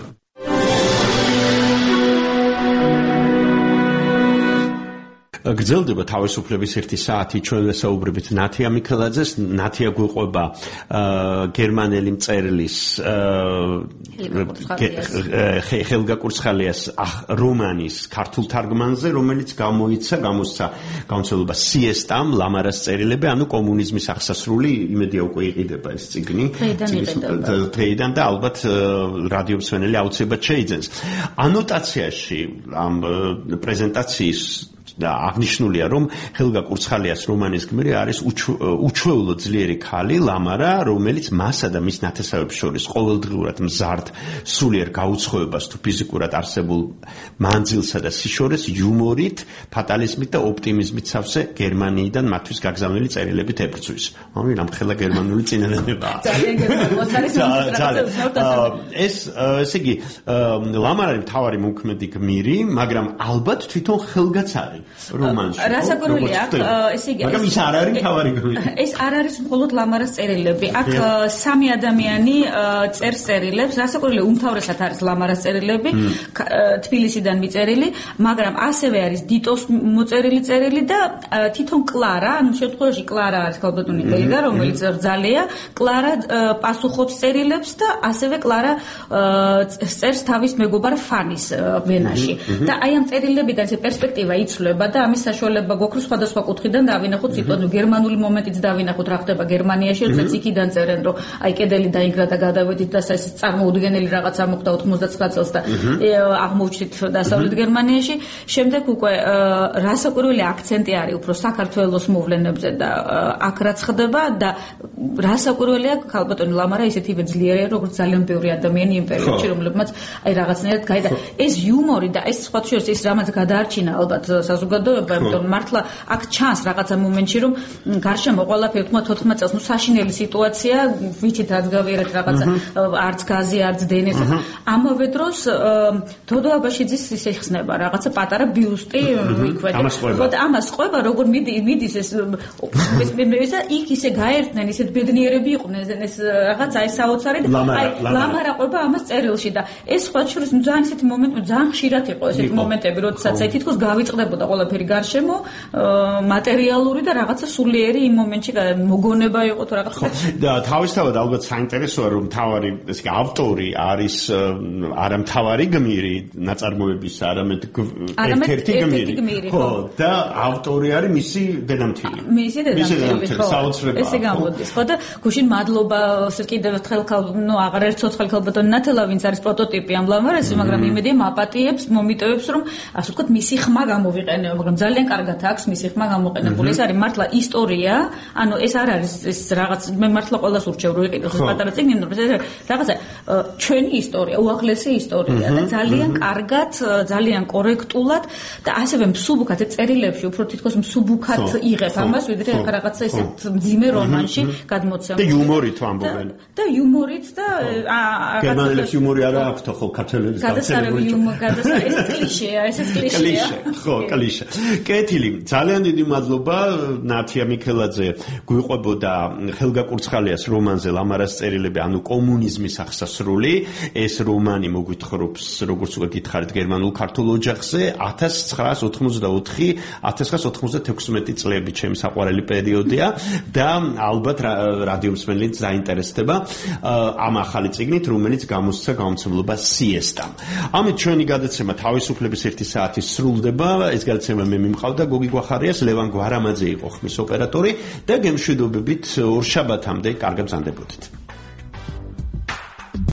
გრძელდება თავისუფლების ერთი საათი, ჩვენ ვესაუბრებით ნათია მიქელაძეს. ნათია გვიყვება გერმანელი მწერლის ჰელგა კურცხალიას რომანის ქართულ თარგმანზე, რომელიც გამოიცა, გამოსცა გამოცდილება სიესტამ, ლამარას წერილები, ანუ კომუნიზმის აღსასრული, იმედია უკვე იყიდება ეს წიგნი. თეიდან და ალბათ რადიო მსმენელი აუცილებლად შეიძენს. ანოტაციაში ამ პრეზენტაციის და აღნიშნულია, რომ ჰელგა კურცხალიას რომანის გმირი არის უჩვეულო ძლიერი ქალი ლამარა, რომელიც მასა და მის ნათესავებს შორის ყოველდღიურად მზარდ სულიერ გაუცხოებას თუ ფიზიკურად არსებულ მანძილსა და სიშორეს იუმორით, ფატალიზმით და ოპტიმიზმით სავსე გერმანიიდან მათთვის გაგზავნილი წერილებით ებრძვის. ამი რამხელა გერმანული წინადადებაა. ძალიან გერმანული. ეს ესე იგი ლამარა მთავარი მოქმედი გმირი, მაგრამ ალბათ თვითონ ჰელგაც არის რომანში. რასაკვირველია, აქ ესე იგი მაგრამ ის არ არის მთავარი გმირი. ეს არ არის მხოლოდ ლამარას წერილები. აქ სამი ადამიანი წერს წერილებს. რასაკვირველია, უმთავრესად არის ლამარას წერილები, თბილისიდან მიწერილი, მაგრამ ასევე არის დიტოს მოწერილი წერილი და თვითონ კლარა, ანუ შემთხვევაში კლარა არის ქალბატონი ბელგა, რომელიც რძალია, კლარა პასუხობს წერილებს და ასევე კლარა წერს თავის მეგობარ ფანის ვენაში. და აი ამ წერილებიდან ეს პერსპექტივა იცვლება და ამის საშუალება გვაქვს სხვადასხვა კუთხიდან დავინახოთ სიტყვაზე გერმანული მომენტიც დავინახოთ რა ხდება გერმანიაში, როდესაც იქიდან წერენ, რომ აი კედელი დაინგრა და გადავედით და ეს წარმოუდგენელი რაღაცა მოხდა ოცდათხმეტ წელს და აღმოჩნდით დასავლეთ გერმანიაში. შემდეგ უკვე რასაკვირველი აქცენტი არის უფრო საქართველოს მოვლენებზე და აქ რაც ხდება და რასაკვირველია ქალბატონი ლამარა ისეთივე ძლიერია, როგორც ძალიან ბევრი ადამიანი იმ პერიოდში, რომლებმაც აი რაღაცნაირად გაიდა ეს იუმორი და ეს სხვა შორის ის რამაც გადაარჩინა ალბათ საზოგადოება, იმიტომ მართლა აქ ჩანს რაღაცა მომენტში, რომ გარშემო ყველაფერი თქმა თოთხმეტ წელს, ნუ საშინელი სიტუაცია, ვიცით რაც გავიერეთ რაღაცა, არც გაზი, არც დენეს. ამავე დროს დოდო აბაშიძის ისე ხსნება რაღაცა პატარა ბიუსტი იქვე. ხო, ამას ყვება, როგორ მიდის ეს ეს იქ ისე გაერთნენ, ისეთ ბედნიერები იყვნენ, ეს რაღაცა ეს საოცარი და აი ლამარა ყვება ამას წერილში და ეს სხვა შორის ძალიან ისეთი მომენტი, ძალიან ხშირად იყო ესეთი მომენტები, როდესაც აი თითქოს გავიწყდებოდა ყველაფერი გარშემო მატერიალური და რაღაცა სულიერი იმ მომენტში მოგონება იყო თუ რაღაცა. და თავისთავად ალბათ საინტერესოა რომ თავარი ესე იგი ავტორი არის არა მთავარი გმირი ნაწარმოების, არამედ ერთ-ერთი გმირი. ხო, და ავტორი არის მისი დედამთილი. მისი დედამთილი, ხო. საოცრებაა. ესე გამოდის, ხო და გუშინ მადლობა კიდევ ერთხელ ნუ აღარ ერთ ცოცხალი ქალბატონი ნათელა, ვინც არის პროტოტიპი ამ ლამარესი, მაგრამ იმედია მაპატიებს, მომიტევებს, რომ ასე ვთქვათ, მისი ხმა გამოვიყენებო, მაგრამ ძალიან კარგად აქვს მისი ხმა გამოყენებული. ეს არის მართლა ისტორია, ანუ ეს არ არის ეს რაღაც მე მართლა ყველას ურჩევ რომ იყიდოს ეს პატარა წიგნი, მაგრამ ეს რაღაცა ჩვენი ისტორია, უახლესი ისტორია და ძალიან კარგად, ძალიან კორექტულად და ასევე მსუბუქად წერილებში უფრო თითქოს მსუბუქად იღებ ამას, ვიდრე რაღაცა ესეთ მძიმე რომანში გადმოცემული. და იუმორით ამბობენ. და იუმორით და გერმანელებს იუმორი არა აქვთ, ხო, ქართველებს გადასარევი იუმორი, გადასარევი ეს კლიშეა, ეს კლიშეა. ხო, კლიშე. კეთილი, ძალიან დიდი მადლობა ნათია მიქელაძე გვიყვებოდა ხელგაკურცხალიას რომანზე ლამარას წერილები, ანუ კომუნიზმის აღსასრული. ეს რომანი მოგვითხრობს, როგორც უკვე გითხარით, გერმანულ ქართულ ოჯახზე ათას ცხრაას ოთხმოცდაოთხი ათას ცხრაას ოთხმოცდათექვსმეტი წლები ჩემი საყვარელი პერიოდია და ალბათ რადიო მსმენელიც დაინტერესდება ამ ახალი წიგნით, რომელიც გამოსცა გამომცემლობა სიესტამ. ამით ჩვენი გადაცემა თავისუფლების ერთი საათი სრულდება. ეს გადაცემა მე მიმყავდა გოგი გვახარიას, ლევან გვარამაძე იყო ხმის ოპერატორი და გემშვიდობებით ორ შაბათამდე კარგად ბრძანდებოდით.